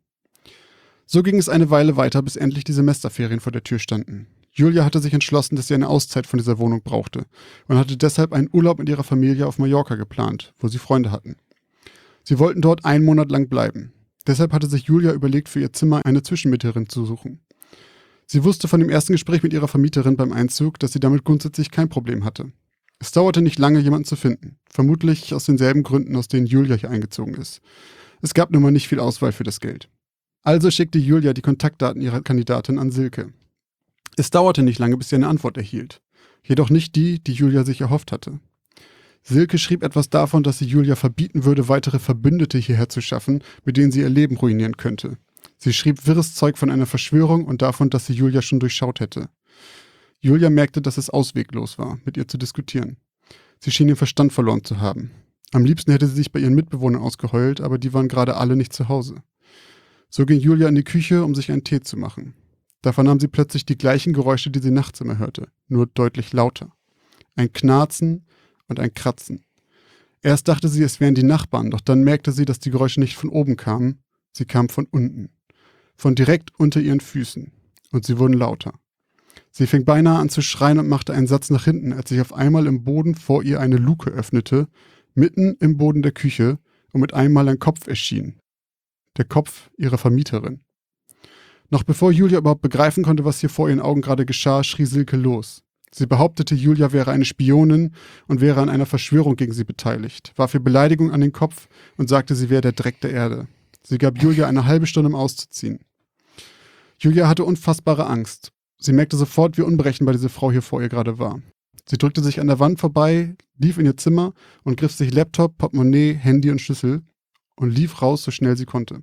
So ging es eine Weile weiter, bis endlich die Semesterferien vor der Tür standen. Julia hatte sich entschlossen, dass sie eine Auszeit von dieser Wohnung brauchte und hatte deshalb einen Urlaub mit ihrer Familie auf Mallorca geplant, wo sie Freunde hatten. Sie wollten dort 1 Monat lang bleiben. Deshalb hatte sich Julia überlegt, für ihr Zimmer eine Zwischenmieterin zu suchen. Sie wusste von dem ersten Gespräch mit ihrer Vermieterin beim Einzug, dass sie damit grundsätzlich kein Problem hatte. Es dauerte nicht lange, jemanden zu finden. Vermutlich aus denselben Gründen, aus denen Julia hier eingezogen ist. Es gab nun mal nicht viel Auswahl für das Geld. Also schickte Julia die Kontaktdaten ihrer Kandidatin an Silke. Es dauerte nicht lange, bis sie eine Antwort erhielt. Jedoch nicht die, die Julia sich erhofft hatte. Silke schrieb etwas davon, dass sie Julia verbieten würde, weitere Verbündete hierher zu schaffen, mit denen sie ihr Leben ruinieren könnte. Sie schrieb wirres Zeug von einer Verschwörung und davon, dass sie Julia schon durchschaut hätte. Julia merkte, dass es ausweglos war, mit ihr zu diskutieren. Sie schien den Verstand verloren zu haben. Am liebsten hätte sie sich bei ihren Mitbewohnern ausgeheult, aber die waren gerade alle nicht zu Hause. So ging Julia in die Küche, um sich einen Tee zu machen. Da vernahm sie plötzlich die gleichen Geräusche, die sie nachts immer hörte, nur deutlich lauter. Ein Knarzen und ein Kratzen. Erst dachte sie, es wären die Nachbarn, doch dann merkte sie, dass die Geräusche nicht von oben kamen, sie kamen von unten. Von direkt unter ihren Füßen. Und sie wurden lauter. Sie fing beinahe an zu schreien und machte einen Satz nach hinten, als sich auf einmal im Boden vor ihr eine Luke öffnete, mitten im Boden der Küche, und mit einmal ein Kopf erschien. Der Kopf ihrer Vermieterin. Noch bevor Julia überhaupt begreifen konnte, was hier vor ihren Augen gerade geschah, schrie Silke los. Sie behauptete, Julia wäre eine Spionin und wäre an einer Verschwörung gegen sie beteiligt, warf ihr Beleidigung an den Kopf und sagte, sie wäre der Dreck der Erde. Sie gab Julia eine halbe Stunde, um auszuziehen. Julia hatte unfassbare Angst. Sie merkte sofort, wie unberechenbar diese Frau hier vor ihr gerade war. Sie drückte sich an der Wand vorbei, lief in ihr Zimmer und griff sich Laptop, Portemonnaie, Handy und Schlüssel und lief raus, so schnell sie konnte.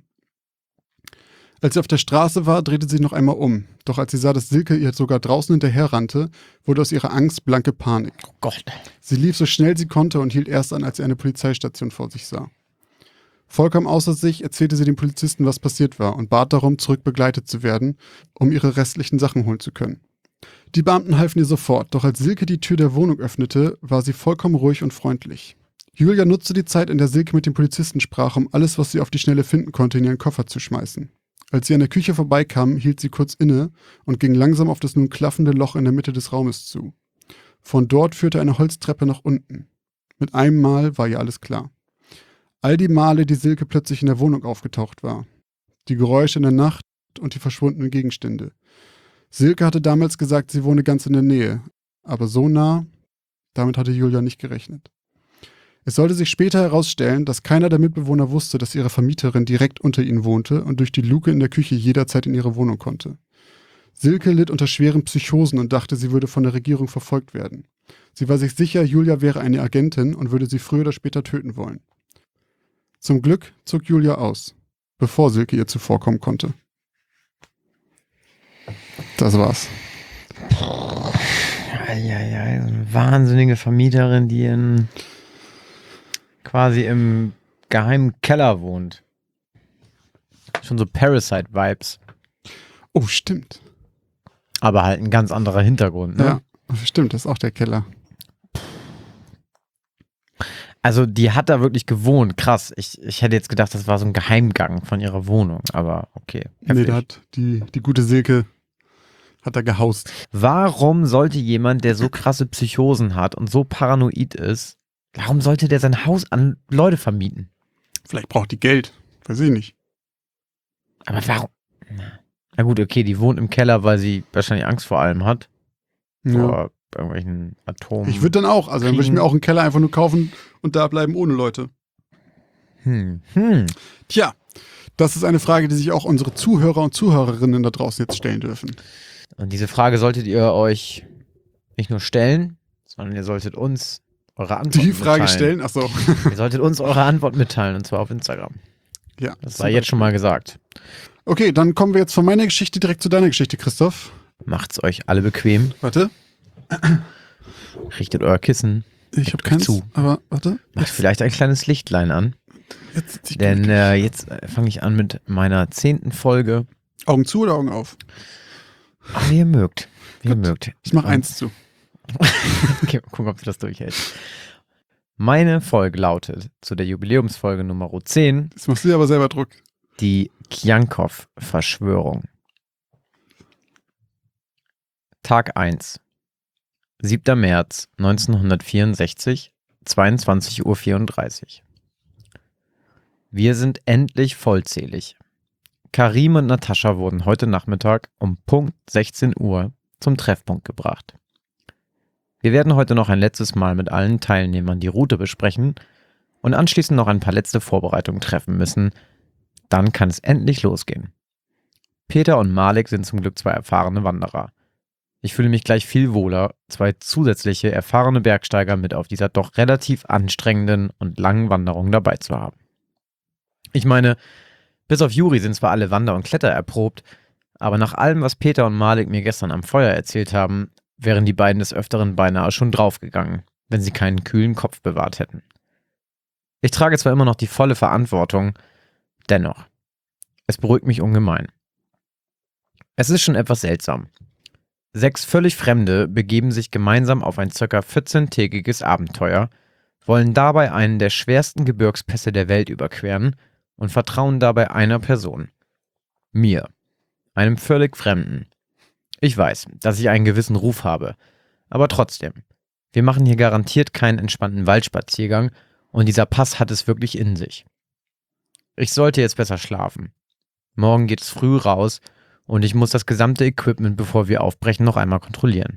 Als sie auf der Straße war, drehte sie sich noch einmal um. Doch als sie sah, dass Silke ihr sogar draußen hinterherrannte, wurde aus ihrer Angst blanke Panik. Oh Gott. Sie lief so schnell sie konnte und hielt erst an, als sie eine Polizeistation vor sich sah. Vollkommen außer sich erzählte sie dem Polizisten, was passiert war und bat darum, zurück begleitet zu werden, um ihre restlichen Sachen holen zu können. Die Beamten halfen ihr sofort, doch als Silke die Tür der Wohnung öffnete, war sie vollkommen ruhig und freundlich. Julia nutzte die Zeit, in der Silke mit dem Polizisten sprach, um alles, was sie auf die Schnelle finden konnte, in ihren Koffer zu schmeißen. Als sie an der Küche vorbeikam, hielt sie kurz inne und ging langsam auf das nun klaffende Loch in der Mitte des Raumes zu. Von dort führte eine Holztreppe nach unten. Mit einem Mal war ihr alles klar. All die Male, die Silke plötzlich in der Wohnung aufgetaucht war. Die Geräusche in der Nacht und die verschwundenen Gegenstände. Silke hatte damals gesagt, sie wohne ganz in der Nähe. Aber so nah, damit hatte Julia nicht gerechnet. Es sollte sich später herausstellen, dass keiner der Mitbewohner wusste, dass ihre Vermieterin direkt unter ihnen wohnte und durch die Luke in der Küche jederzeit in ihre Wohnung konnte. Silke litt unter schweren Psychosen und dachte, sie würde von der Regierung verfolgt werden. Sie war sich sicher, Julia wäre eine Agentin und würde sie früher oder später töten wollen. Zum Glück zog Julia aus, bevor Silke ihr zuvorkommen konnte. Das war's. Ja, eine wahnsinnige Vermieterin, die quasi im geheimen Keller wohnt. Schon so Parasite-Vibes. Oh, stimmt. Aber halt ein ganz anderer Hintergrund, ne? Ja, stimmt, das ist auch der Keller. Also die hat da wirklich gewohnt, krass. Ich hätte jetzt gedacht, das war so ein Geheimgang von ihrer Wohnung, aber okay. Nee, da hat die gute Silke hat da gehaust. Warum sollte jemand, der so krasse Psychosen hat und so paranoid ist, warum sollte der sein Haus an Leute vermieten? Vielleicht braucht die Geld, weiß ich nicht. Aber warum? Na gut, okay, die wohnt im Keller, weil sie wahrscheinlich Angst vor allem hat. Vor irgendwelchen Atomen. Ich würde dann auch, also dann würde ich mir auch einen Keller einfach nur kaufen und da bleiben ohne Leute. Tja, das ist eine Frage, die sich auch unsere Zuhörer und Zuhörerinnen da draußen jetzt stellen dürfen. Und diese Frage solltet ihr euch nicht nur stellen, sondern ihr solltet uns eure Antwort mitteilen. Die Frage stellen? Achso. Ihr solltet uns eure Antwort mitteilen, und zwar auf Instagram. Ja. Das sei jetzt schon mal gesagt. Okay, dann kommen wir jetzt von meiner Geschichte direkt zu deiner Geschichte, Christoph. Macht's euch alle bequem. Warte. Richtet euer Kissen. Ich habe keins, aber warte. Macht vielleicht ein kleines Lichtlein an. Denn jetzt fange ich an mit meiner 10. Folge. Augen zu oder Augen auf? Wie ihr mögt. Wie ihr mögt. Ich mach 1 zu. Okay, mal gucken, ob du das durchhältst. Meine Folge lautet zu der Jubiläumsfolge Nummer 10. Das machst du dir aber selber Druck. Die Kjankov-Verschwörung. Tag 1. 7. März 1964, 22:34 Uhr. Wir sind endlich vollzählig. Karim und Natascha wurden heute Nachmittag um Punkt 16 Uhr zum Treffpunkt gebracht. Wir werden heute noch ein letztes Mal mit allen Teilnehmern die Route besprechen und anschließend noch ein paar letzte Vorbereitungen treffen müssen. Dann kann es endlich losgehen. Peter und Malik sind zum Glück 2 erfahrene Wanderer. Ich fühle mich gleich viel wohler, 2 zusätzliche erfahrene Bergsteiger mit auf dieser doch relativ anstrengenden und langen Wanderung dabei zu haben. Ich meine, bis auf Juri sind zwar alle Wander- und Kletter erprobt, aber nach allem, was Peter und Malik mir gestern am Feuer erzählt haben, wären die beiden des Öfteren beinahe schon draufgegangen, wenn sie keinen kühlen Kopf bewahrt hätten. Ich trage zwar immer noch die volle Verantwortung, dennoch, es beruhigt mich ungemein. Es ist schon etwas seltsam. 6 völlig Fremde begeben sich gemeinsam auf ein ca. 14-tägiges Abenteuer, wollen dabei einen der schwersten Gebirgspässe der Welt überqueren und vertrauen dabei einer Person. Mir. Einem völlig Fremden. Ich weiß, dass ich einen gewissen Ruf habe, aber trotzdem. Wir machen hier garantiert keinen entspannten Waldspaziergang und dieser Pass hat es wirklich in sich. Ich sollte jetzt besser schlafen. Morgen geht es früh raus und ich muss das gesamte Equipment, bevor wir aufbrechen, noch einmal kontrollieren.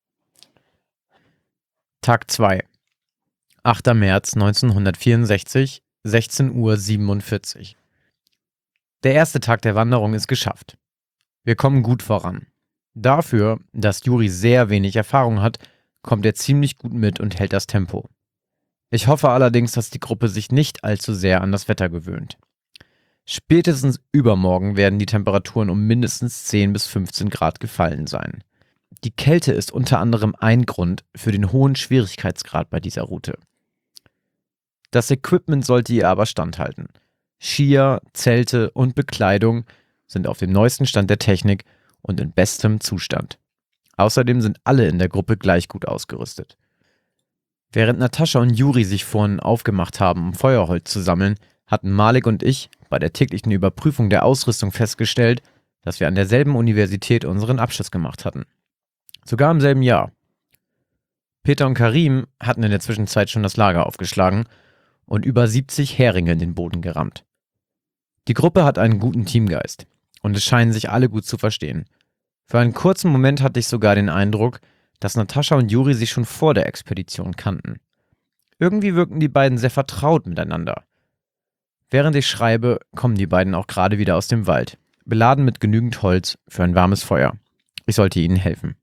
Tag 2. 8. März 1964, 16:47 Uhr. Der erste Tag der Wanderung ist geschafft. Wir kommen gut voran. Dafür, dass Juri sehr wenig Erfahrung hat, kommt er ziemlich gut mit und hält das Tempo. Ich hoffe allerdings, dass die Gruppe sich nicht allzu sehr an das Wetter gewöhnt. Spätestens übermorgen werden die Temperaturen um mindestens 10 bis 15 Grad gefallen sein. Die Kälte ist unter anderem ein Grund für den hohen Schwierigkeitsgrad bei dieser Route. Das Equipment sollte ihr aber standhalten. Skier, Zelte und Bekleidung sind auf dem neuesten Stand der Technik und in bestem Zustand. Außerdem sind alle in der Gruppe gleich gut ausgerüstet. Während Natascha und Juri sich vorhin aufgemacht haben, um Feuerholz zu sammeln, hatten Malik und ich bei der täglichen Überprüfung der Ausrüstung festgestellt, dass wir an derselben Universität unseren Abschluss gemacht hatten. Sogar im selben Jahr. Peter und Karim hatten in der Zwischenzeit schon das Lager aufgeschlagen und über 70 Heringe in den Boden gerammt. Die Gruppe hat einen guten Teamgeist und es scheinen sich alle gut zu verstehen. Für einen kurzen Moment hatte ich sogar den Eindruck, dass Natascha und Juri sich schon vor der Expedition kannten. Irgendwie wirkten die beiden sehr vertraut miteinander. Während ich schreibe, kommen die beiden auch gerade wieder aus dem Wald, beladen mit genügend Holz für ein warmes Feuer. Ich sollte ihnen helfen.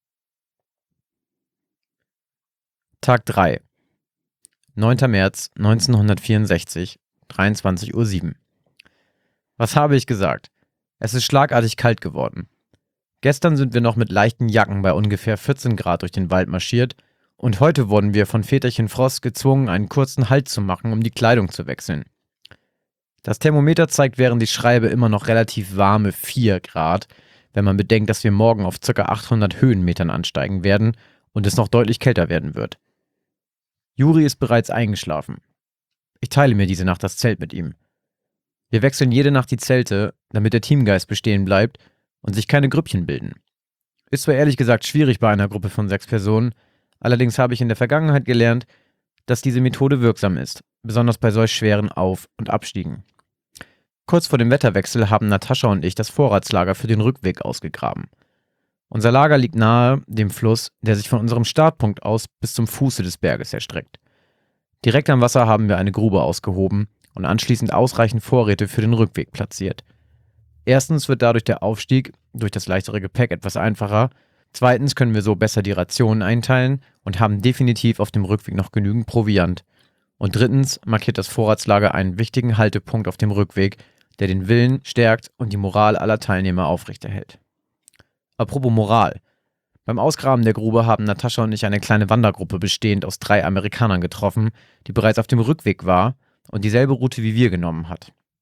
Tag 3. 9. März 1964, 23:07 Uhr. Was habe ich gesagt? Es ist schlagartig kalt geworden. Gestern sind wir noch mit leichten Jacken bei ungefähr 14 Grad durch den Wald marschiert und heute wurden wir von Väterchen Frost gezwungen, einen kurzen Halt zu machen, um die Kleidung zu wechseln. Das Thermometer zeigt, während ich schreibe, immer noch relativ warme 4 Grad, wenn man bedenkt, dass wir morgen auf ca. 800 Höhenmetern ansteigen werden und es noch deutlich kälter werden wird. Juri ist bereits eingeschlafen. Ich teile mir diese Nacht das Zelt mit ihm. Wir wechseln jede Nacht die Zelte, damit der Teamgeist bestehen bleibt und sich keine Grüppchen bilden. Ist zwar ehrlich gesagt schwierig bei einer Gruppe von 6 Personen, allerdings habe ich in der Vergangenheit gelernt, dass diese Methode wirksam ist, besonders bei solch schweren Auf- und Abstiegen. Kurz vor dem Wetterwechsel haben Natascha und ich das Vorratslager für den Rückweg ausgegraben. Unser Lager liegt nahe dem Fluss, der sich von unserem Startpunkt aus bis zum Fuße des Berges erstreckt. Direkt am Wasser haben wir eine Grube ausgehoben und anschließend ausreichend Vorräte für den Rückweg platziert. Erstens wird dadurch der Aufstieg durch das leichtere Gepäck etwas einfacher. Zweitens können wir so besser die Rationen einteilen und haben definitiv auf dem Rückweg noch genügend Proviant. Und drittens markiert das Vorratslager einen wichtigen Haltepunkt auf dem Rückweg, der den Willen stärkt und die Moral aller Teilnehmer aufrechterhält. Apropos Moral. Beim Ausgraben der Grube haben Natascha und ich eine kleine Wandergruppe bestehend aus 3 Amerikanern getroffen, die bereits auf dem Rückweg war und dieselbe Route wie wir genommen hat.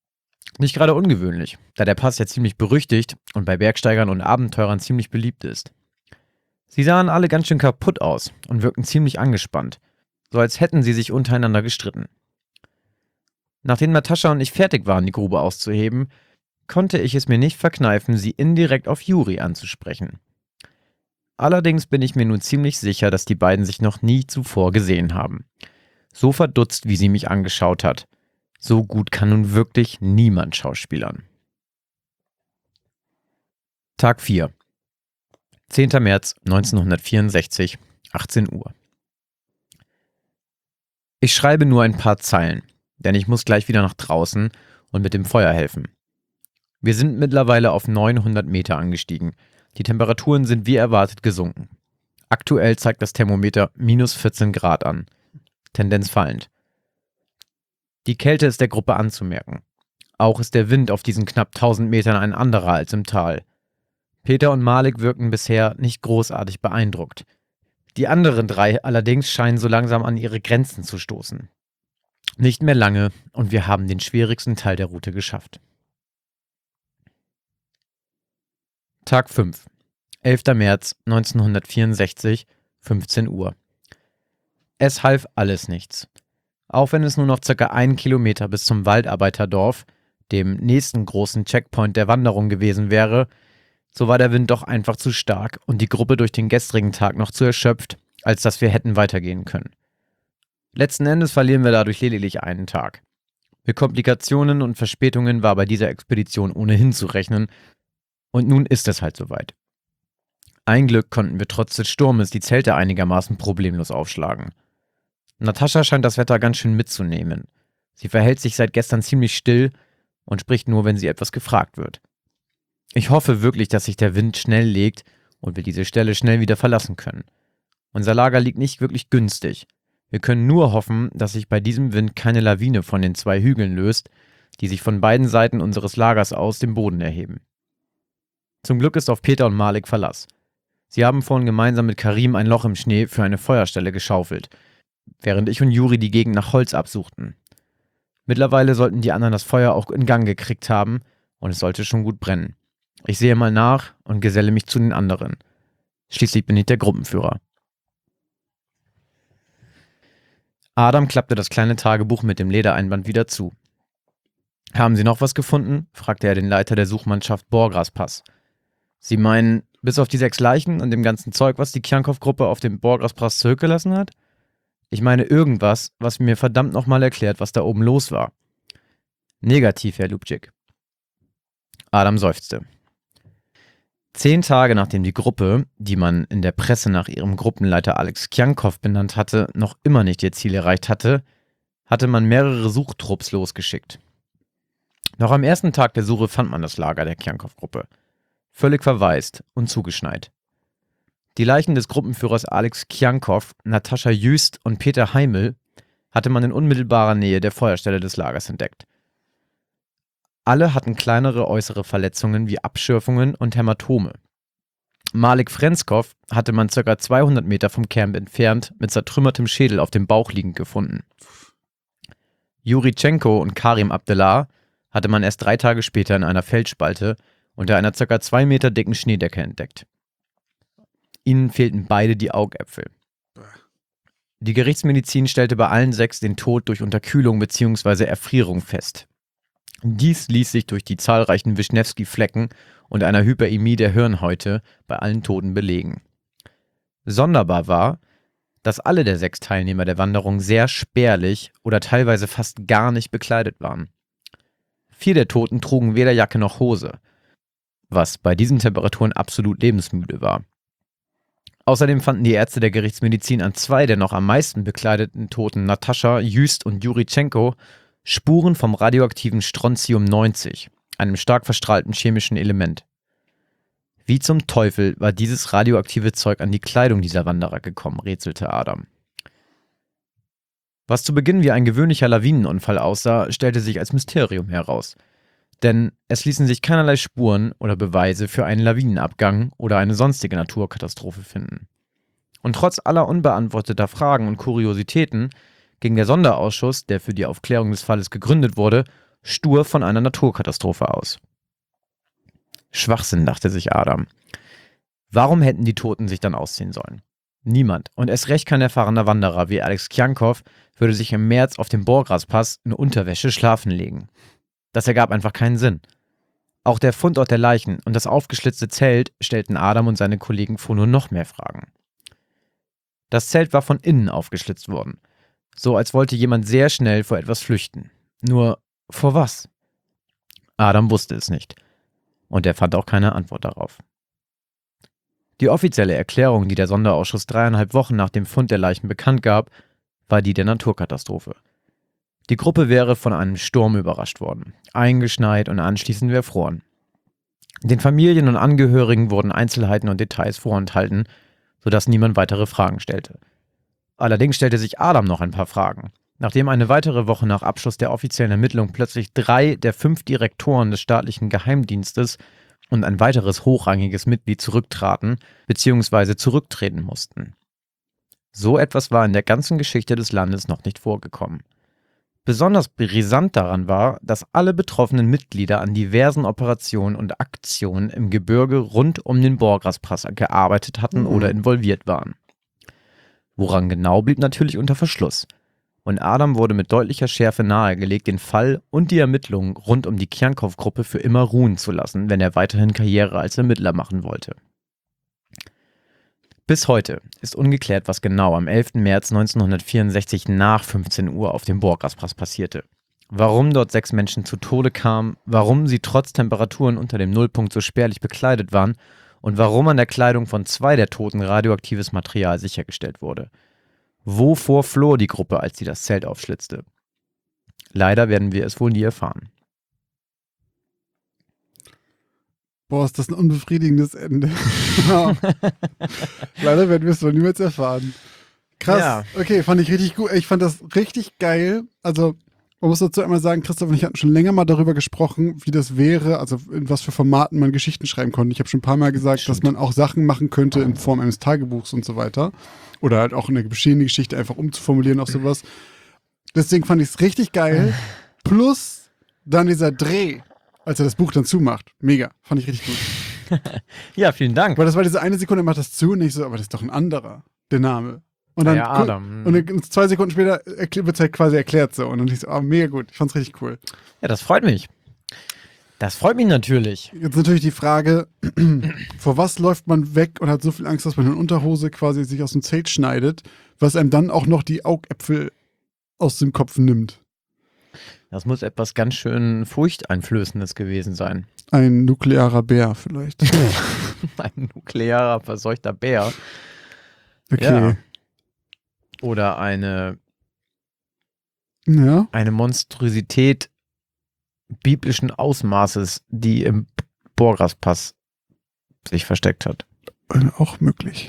Nicht gerade ungewöhnlich, da der Pass ja ziemlich berüchtigt und bei Bergsteigern und Abenteurern ziemlich beliebt ist. Sie sahen alle ganz schön kaputt aus und wirkten ziemlich angespannt, so als hätten sie sich untereinander gestritten. Nachdem Natascha und ich fertig waren, die Grube auszuheben, konnte ich es mir nicht verkneifen, sie indirekt auf Juri anzusprechen. Allerdings bin ich mir nun ziemlich sicher, dass die beiden sich noch nie zuvor gesehen haben. So verdutzt, wie sie mich angeschaut hat. So gut kann nun wirklich niemand schauspielern. Tag 4. 10. März 1964, 18 Uhr. Ich schreibe nur ein paar Zeilen, denn ich muss gleich wieder nach draußen und mit dem Feuer helfen. Wir sind mittlerweile auf 900 Meter angestiegen. Die Temperaturen sind wie erwartet gesunken. Aktuell zeigt das Thermometer minus 14 Grad an. Tendenz fallend. Die Kälte ist der Gruppe anzumerken. Auch ist der Wind auf diesen knapp 1000 Metern ein anderer als im Tal. Peter und Malik wirken bisher nicht großartig beeindruckt. Die anderen 3 allerdings scheinen so langsam an ihre Grenzen zu stoßen. Nicht mehr lange und wir haben den schwierigsten Teil der Route geschafft. Tag 5. 11. März 1964, 15 Uhr. Es half alles nichts. Auch wenn es nur noch ca. 1 Kilometer bis zum Waldarbeiterdorf, dem nächsten großen Checkpoint der Wanderung gewesen wäre, so war der Wind doch einfach zu stark und die Gruppe durch den gestrigen Tag noch zu erschöpft, als dass wir hätten weitergehen können. Letzten Endes verlieren wir dadurch lediglich einen Tag. Mit Komplikationen und Verspätungen war bei dieser Expedition ohnehin zu rechnen und nun ist es halt soweit. Ein Glück konnten wir trotz des Sturmes die Zelte einigermaßen problemlos aufschlagen. Natascha scheint das Wetter ganz schön mitzunehmen. Sie verhält sich seit gestern ziemlich still und spricht nur, wenn sie etwas gefragt wird. Ich hoffe wirklich, dass sich der Wind schnell legt und wir diese Stelle schnell wieder verlassen können. Unser Lager liegt nicht wirklich günstig. Wir können nur hoffen, dass sich bei diesem Wind keine Lawine von den 2 Hügeln löst, die sich von beiden Seiten unseres Lagers aus dem Boden erheben. Zum Glück ist auf Peter und Malik Verlass. Sie haben vorhin gemeinsam mit Karim ein Loch im Schnee für eine Feuerstelle geschaufelt, während ich und Juri die Gegend nach Holz absuchten. Mittlerweile sollten die anderen das Feuer auch in Gang gekriegt haben und es sollte schon gut brennen. Ich sehe mal nach und geselle mich zu den anderen. Schließlich bin ich der Gruppenführer. Adam klappte das kleine Tagebuch mit dem Ledereinband wieder zu. »Haben Sie noch was gefunden?« fragte er den Leiter der Suchmannschaft Borgraspass. »Sie meinen, bis auf die 6 Leichen und dem ganzen Zeug, was die Kjankow-Gruppe auf dem Borgraspass zurückgelassen hat? Ich meine irgendwas, was mir verdammt nochmal erklärt, was da oben los war.« »Negativ, Herr Lubczyk.« Adam seufzte. 10 Tage nachdem die Gruppe, die man in der Presse nach ihrem Gruppenleiter Alex Kjankow benannt hatte, noch immer nicht ihr Ziel erreicht hatte, hatte man mehrere Suchtrupps losgeschickt. Noch am ersten Tag der Suche fand man das Lager der Kjankow-Gruppe. Völlig verwaist und zugeschneit. Die Leichen des Gruppenführers Alex Kjankow, Natascha Jüst und Peter Heimel hatte man in unmittelbarer Nähe der Feuerstelle des Lagers entdeckt. Alle hatten kleinere äußere Verletzungen wie Abschürfungen und Hämatome. Malik Frenskow hatte man ca. 200 Meter vom Camp entfernt mit zertrümmertem Schädel auf dem Bauch liegend gefunden. Jurichenko und Karim Abdellah hatte man erst 3 Tage später in einer Felsspalte unter einer ca. 2 Meter dicken Schneedecke entdeckt. Ihnen fehlten beide die Augäpfel. Die Gerichtsmedizin stellte bei allen 6 den Tod durch Unterkühlung bzw. Erfrierung fest. Dies ließ sich durch die zahlreichen Wischnewski-Flecken und einer Hyperämie der Hirnhäute bei allen Toten belegen. Sonderbar war, dass alle der 6 Teilnehmer der Wanderung sehr spärlich oder teilweise fast gar nicht bekleidet waren. 4 der Toten trugen weder Jacke noch Hose, was bei diesen Temperaturen absolut lebensmüde war. Außerdem fanden die Ärzte der Gerichtsmedizin an 2 der noch am meisten bekleideten Toten, Natascha Jüst und Jurichenko, Spuren vom radioaktiven Strontium-90, einem stark verstrahlten chemischen Element. Wie zum Teufel war dieses radioaktive Zeug an die Kleidung dieser Wanderer gekommen, rätselte Adam. Was zu Beginn wie ein gewöhnlicher Lawinenunfall aussah, stellte sich als Mysterium heraus. Denn es ließen sich keinerlei Spuren oder Beweise für einen Lawinenabgang oder eine sonstige Naturkatastrophe finden. Und trotz aller unbeantworteter Fragen und Kuriositäten ging der Sonderausschuss, der für die Aufklärung des Falles gegründet wurde, stur von einer Naturkatastrophe aus. Schwachsinn, dachte sich Adam. Warum hätten die Toten sich dann ausziehen sollen? Niemand, und erst recht kein erfahrener Wanderer wie Alex Kjankov, würde sich im März auf dem Borgraspass in Unterwäsche schlafen legen. Das ergab einfach keinen Sinn. Auch der Fundort der Leichen und das aufgeschlitzte Zelt stellten Adam und seine Kollegen vor nur noch mehr Fragen. Das Zelt war von innen aufgeschlitzt worden. So als wollte jemand sehr schnell vor etwas flüchten. Nur vor was? Adam wusste es nicht. Und er fand auch keine Antwort darauf. Die offizielle Erklärung, die der Sonderausschuss 3,5 Wochen nach dem Fund der Leichen bekannt gab, war die der Naturkatastrophe. Die Gruppe wäre von einem Sturm überrascht worden, eingeschneit und anschließend erfroren. Den Familien und Angehörigen wurden Einzelheiten und Details vorenthalten, sodass niemand weitere Fragen stellte. Allerdings stellte sich Adam noch ein paar Fragen. Nachdem eine weitere Woche nach Abschluss der offiziellen Ermittlung plötzlich 3 der 5 Direktoren des staatlichen Geheimdienstes und ein weiteres hochrangiges Mitglied zurücktraten bzw. zurücktreten mussten. So etwas war in der ganzen Geschichte des Landes noch nicht vorgekommen. Besonders brisant daran war, dass alle betroffenen Mitglieder an diversen Operationen und Aktionen im Gebirge rund um den Borgraspass gearbeitet hatten oder involviert waren. Woran genau blieb natürlich unter Verschluss. Und Adam wurde mit deutlicher Schärfe nahegelegt, den Fall und die Ermittlungen rund um die Kjankov-Gruppe für immer ruhen zu lassen, wenn er weiterhin Karriere als Ermittler machen wollte. Bis heute ist ungeklärt, was genau am 11. März 1964 nach 15 Uhr auf dem Borgraspass passierte. Warum dort 6 Menschen zu Tode kamen, warum sie trotz Temperaturen unter dem Nullpunkt so spärlich bekleidet waren und warum an der Kleidung von 2 der Toten radioaktives Material sichergestellt wurde. Wovor floh die Gruppe, als sie das Zelt aufschlitzte? Leider werden wir es wohl nie erfahren. Boah, ist das ein unbefriedigendes Ende. Leider werden wir es wohl niemals erfahren. Krass. Ja. Okay, fand ich richtig gut. Ich fand das richtig geil. Also, man muss dazu einmal sagen, Christoph und ich hatten schon länger mal darüber gesprochen, wie das wäre, also in was für Formaten man Geschichten schreiben konnte. Ich habe schon ein paar Mal gesagt, dass man auch Sachen machen könnte in Form eines Tagebuchs und so weiter. Oder halt auch eine bestehende Geschichte einfach umzuformulieren auf sowas. Deswegen fand ich es richtig geil. Plus dann dieser Dreh, als er das Buch dann zumacht. Mega. Fand ich richtig gut. Ja, vielen Dank. Weil das war diese eine Sekunde, er macht das zu und ich so, aber das ist doch ein anderer, der Name. Und dann, ja, Adam. Und dann 2 Sekunden später wird es halt quasi erklärt so. Und dann ich so, mega gut. Ich fand's richtig cool. Ja, das freut mich. Das freut mich natürlich. Jetzt natürlich die Frage, vor was läuft man weg und hat so viel Angst, dass man in Unterhose quasi sich aus dem Zelt schneidet, was einem dann auch noch die Augäpfel aus dem Kopf nimmt. Das muss etwas ganz schön Furchteinflößendes gewesen sein. Ein nuklearer Bär vielleicht. Ein nuklearer, verseuchter Bär. Okay. Ja. Oder eine Ja. Monstrosität biblischen Ausmaßes, die im Borgraspass sich versteckt hat. Auch möglich.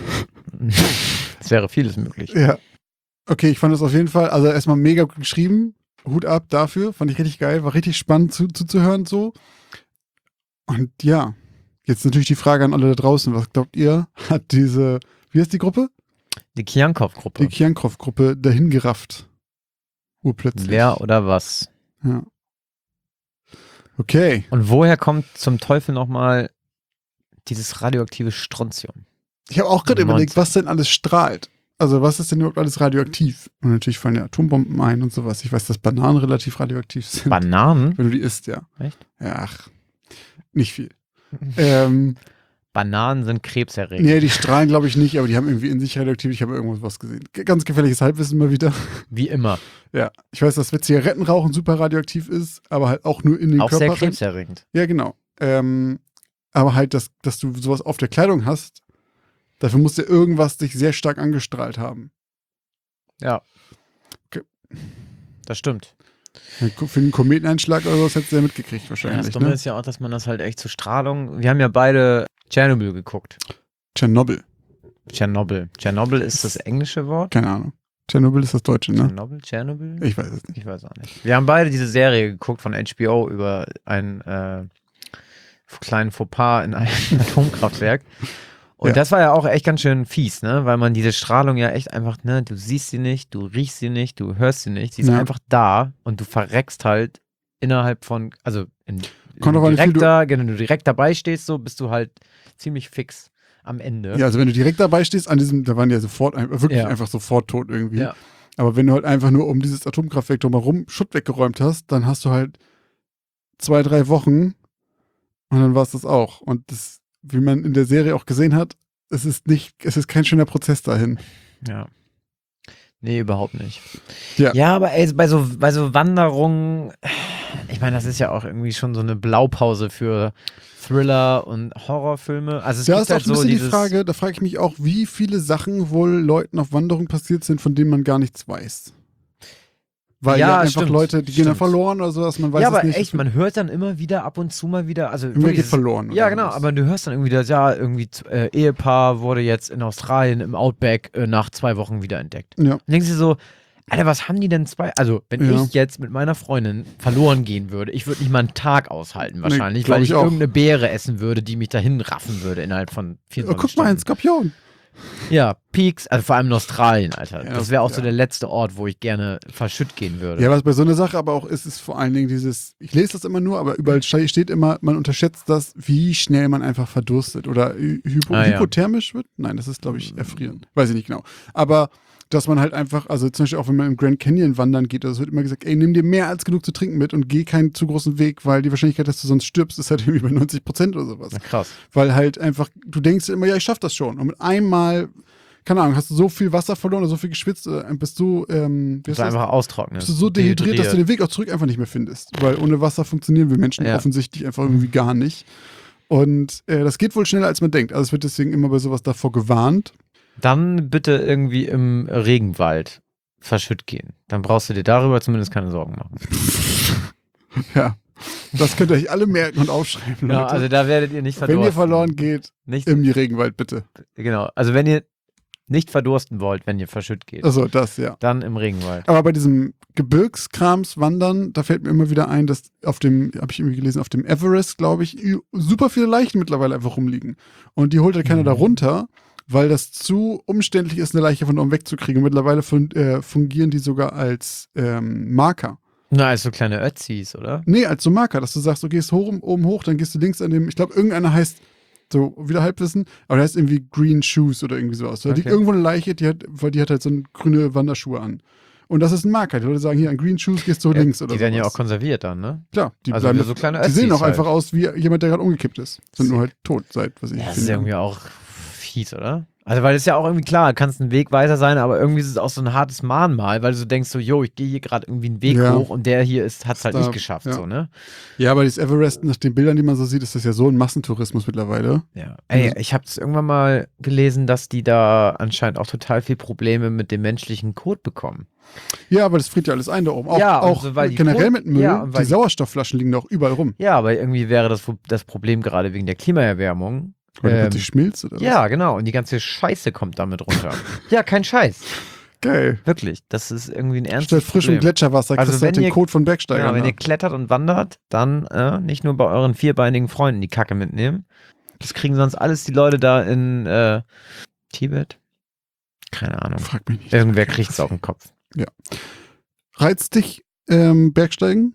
Es wäre vieles möglich. Ja. Okay, ich fand das auf jeden Fall, also erstmal mega gut geschrieben. Hut ab dafür, fand ich richtig geil, war richtig spannend zuzuhören so. Und ja, jetzt natürlich die Frage an alle da draußen, was glaubt ihr, hat diese, wie heißt die Gruppe? Die Kjankov-Gruppe. Die Kjankov-Gruppe dahin gerafft. Urplötzlich. Wer oder was? Ja. Okay. Und woher kommt zum Teufel nochmal dieses radioaktive Strontium? Ich habe auch gerade überlegt, was denn alles strahlt. Also was ist denn überhaupt alles radioaktiv? Und natürlich fallen ja Atombomben ein und sowas. Ich weiß, dass Bananen relativ radioaktiv sind. Bananen? Wenn du die isst, ja. Echt? Ja, ach, nicht viel. Bananen sind krebserregend. Nee, die strahlen glaube ich nicht, aber die haben irgendwie in sich radioaktiv. Ich habe irgendwo was gesehen. Ganz gefährliches Halbwissen mal wieder. Wie immer. Ja, ich weiß, dass Zigarettenrauchen super radioaktiv ist, aber halt auch nur in den auch Körper. Auch sehr krebserregend. Ja, genau. Aber halt, dass du sowas auf der Kleidung hast, dafür muss ja irgendwas dich sehr stark angestrahlt haben. Ja. Okay. Das stimmt. Für einen Kometeneinschlag oder sowas hättest du ja mitgekriegt wahrscheinlich. Das Dumme ist ja auch, dass man das halt echt zur Strahlung... Wir haben ja beide Tschernobyl geguckt. Tschernobyl. Tschernobyl ist das englische Wort? Keine Ahnung. Tschernobyl ist das deutsche, ne? Tschernobyl? Ich weiß es nicht. Ich weiß auch nicht. Wir haben beide diese Serie geguckt von HBO über einen kleinen Fauxpas in einem Atomkraftwerk. Und das war ja auch echt ganz schön fies, ne? Weil man diese Strahlung ja echt einfach, ne, du siehst sie nicht, du riechst sie nicht, du hörst sie nicht, sie ist einfach da und du verreckst halt innerhalb von, also wenn du direkt dabei stehst, so bist du halt ziemlich fix am Ende. Ja, also wenn du direkt dabei stehst, da waren die ja sofort, wirklich einfach sofort tot irgendwie. Ja. Aber wenn du halt einfach nur um dieses Atomkraftwerk drumherum Schutt weggeräumt hast, dann hast du halt 2-3 Wochen und dann war es das auch. Und das, wie man in der Serie auch gesehen hat, es ist kein schöner Prozess dahin. Ja. Nee, überhaupt nicht. Ja, Aber ey, bei so Wanderungen, ich meine, das ist ja auch irgendwie schon so eine Blaupause für Thriller und Horrorfilme. Also es gibt ist auch halt ein so bisschen die Frage, da frage ich mich auch, wie viele Sachen wohl Leuten auf Wanderung passiert sind, von denen man gar nichts weiß. Weil ja einfach stimmt, Leute, die gehen dann verloren oder sowas, man weiß es nicht. Ja, aber echt, man hört dann immer wieder ab und zu mal wieder, also immer geht verloren. Ja, genau, aber du hörst dann irgendwie, dass Ehepaar wurde jetzt in Australien im Outback nach 2 Wochen wieder entdeckt. Ja. Und denkst du so, Alter, was haben die denn also wenn ich jetzt mit meiner Freundin verloren gehen würde, ich würde nicht mal einen Tag aushalten wahrscheinlich, weil ich irgendeine Beere essen würde, die mich dahin raffen würde innerhalb von 24 Stunden. Guck mal, ein Skorpion. Ja, Peaks, also vor allem in Australien, Alter. Ja, das wäre auch so der letzte Ort, wo ich gerne verschütt gehen würde. Ja, was bei so einer Sache aber auch ist vor allen Dingen ich lese das immer nur, aber überall steht immer, man unterschätzt das, wie schnell man einfach verdurstet oder hypothermisch wird. Nein, das ist, glaube ich, erfrieren. Weiß ich nicht genau. Aber dass man halt einfach, also zum Beispiel auch wenn man im Grand Canyon wandern geht, es wird immer gesagt, ey, nimm dir mehr als genug zu trinken mit und geh keinen zu großen Weg, weil die Wahrscheinlichkeit, dass du sonst stirbst, ist halt irgendwie bei 90% oder sowas. Na, krass. Weil halt einfach, du denkst immer, ja, ich schaff das schon. Und mit einmal, keine Ahnung, hast du so viel Wasser verloren oder so viel geschwitzt, bist du, einfach austrocknen. Bist du so dehydriert, dass du den Weg auch zurück einfach nicht mehr findest. Weil ohne Wasser funktionieren wir Menschen offensichtlich einfach irgendwie gar nicht. Und das geht wohl schneller, als man denkt. Also es wird deswegen immer bei sowas davor gewarnt. Dann bitte irgendwie im Regenwald verschütt gehen. Dann brauchst du dir darüber zumindest keine Sorgen machen. Ja, das könnt ihr euch alle merken und aufschreiben, Leute. Ja, also da werdet ihr nicht verdursten. Wenn ihr verloren geht, im Regenwald bitte. Genau, also wenn ihr nicht verdursten wollt, wenn ihr verschütt geht. Also das, ja. Dann im Regenwald. Aber bei diesem Gebirgskrams wandern, da fällt mir immer wieder ein, dass habe ich irgendwie gelesen, auf dem Everest, glaube ich, super viele Leichen mittlerweile einfach rumliegen. Und die holt ja keiner da runter, weil das zu umständlich ist, eine Leiche von oben wegzukriegen. Und mittlerweile fungieren die sogar als Marker. Na, als so kleine Ötzis, oder? Nee, als so Marker, dass du sagst, du gehst oben hoch, dann gehst du links an dem, ich glaube, irgendeiner heißt, so wieder Halbwissen, aber der heißt irgendwie Green Shoes oder irgendwie sowas. Da liegt irgendwo eine Leiche, weil die hat halt so grüne Wanderschuhe an. Und das ist ein Marker. Die Leute sagen, hier an Green Shoes gehst du links oder so. Die werden ja auch konserviert dann, ne? Klar, die also bleiben so kleine Ötzis die sehen auch halt einfach aus wie jemand, der gerade umgekippt ist. Sind nur halt tot seit, was ich finde. Das ist irgendwie auch fies, oder? Also, weil es ja auch irgendwie klar, kannst ein Wegweiser sein, aber irgendwie ist es auch so ein hartes Mahnmal, weil du so denkst so, ich gehe hier gerade irgendwie einen Weg hoch und der hier hat es halt nicht geschafft, so, ne? Ja, aber das Everest, nach den Bildern, die man so sieht, ist das ja so ein Massentourismus mittlerweile. Ja. Ey, ich habe es irgendwann mal gelesen, dass die da anscheinend auch total viel Probleme mit dem menschlichen Kot bekommen. Ja, aber das friert ja alles ein da oben. Auch so, generell mit Müll, die Sauerstoffflaschen liegen da auch überall rum. Ja, aber irgendwie wäre das Problem gerade wegen der Klimaerwärmung. Weil die plötzlich schmilzt oder was? Ja, genau. Und die ganze Scheiße kommt damit runter. Ja, kein Scheiß. Geil. Wirklich. Das ist irgendwie ein ernstes Statt frischem Gletscherwasser kriegst du halt den Kot von Bergsteigern. Ja, wenn ihr klettert und wandert, dann nicht nur bei euren vierbeinigen Freunden die Kacke mitnehmen. Das kriegen sonst alles die Leute da in Tibet. Keine Ahnung. Frag mich nicht. Irgendwer kriegt es auf den Kopf. Ja. Reizt dich Bergsteigen?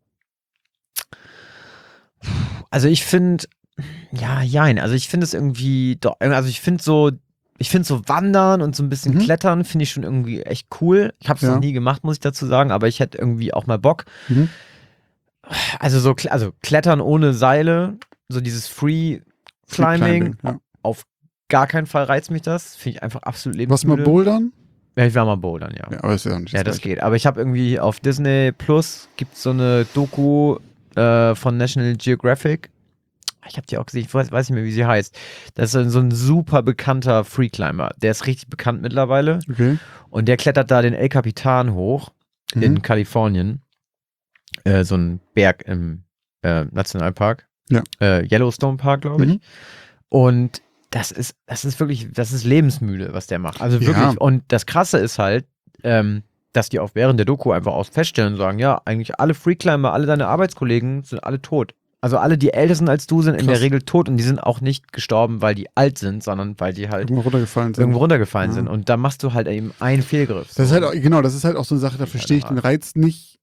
Also ich finde, also ich finde es irgendwie, also ich finde so Wandern und so ein bisschen Klettern finde ich schon irgendwie echt cool. Ich habe es noch nie gemacht, muss ich dazu sagen, aber ich hätte irgendwie auch mal Bock. Also Klettern ohne Seile, so dieses Free Climbing, auf gar keinen Fall reizt mich das. Finde ich einfach absolut lebensmüde. Was mal Bouldern? Ja, ich war mal Bouldern, ja. Ja, aber ist ja nicht das Gleiche. Geht. Aber ich habe irgendwie auf Disney Plus gibt es so eine Doku von National Geographic. Ich habe die auch gesehen, ich weiß nicht mehr, wie sie heißt. Das ist so ein super bekannter Freeclimber. Der ist richtig bekannt mittlerweile. Okay. Und der klettert da den El Capitan hoch in Kalifornien. So ein Berg im Nationalpark. Ja. Yellowstone Park, glaube ich. Und das ist wirklich, das ist lebensmüde, was der macht. Also wirklich. Ja. Und das Krasse ist halt, dass die auch während der Doku einfach auch feststellen und sagen, ja, eigentlich alle Freeclimber, alle deine Arbeitskollegen sind alle tot. Also alle, die älter sind als du, sind in der Regel tot und die sind auch nicht gestorben, weil die alt sind, sondern weil die halt irgendwo runtergefallen sind. Und da machst du halt eben einen Fehlgriff. Das ist halt auch, genau, das ist halt auch so eine Sache, da verstehe ich den Reiz nicht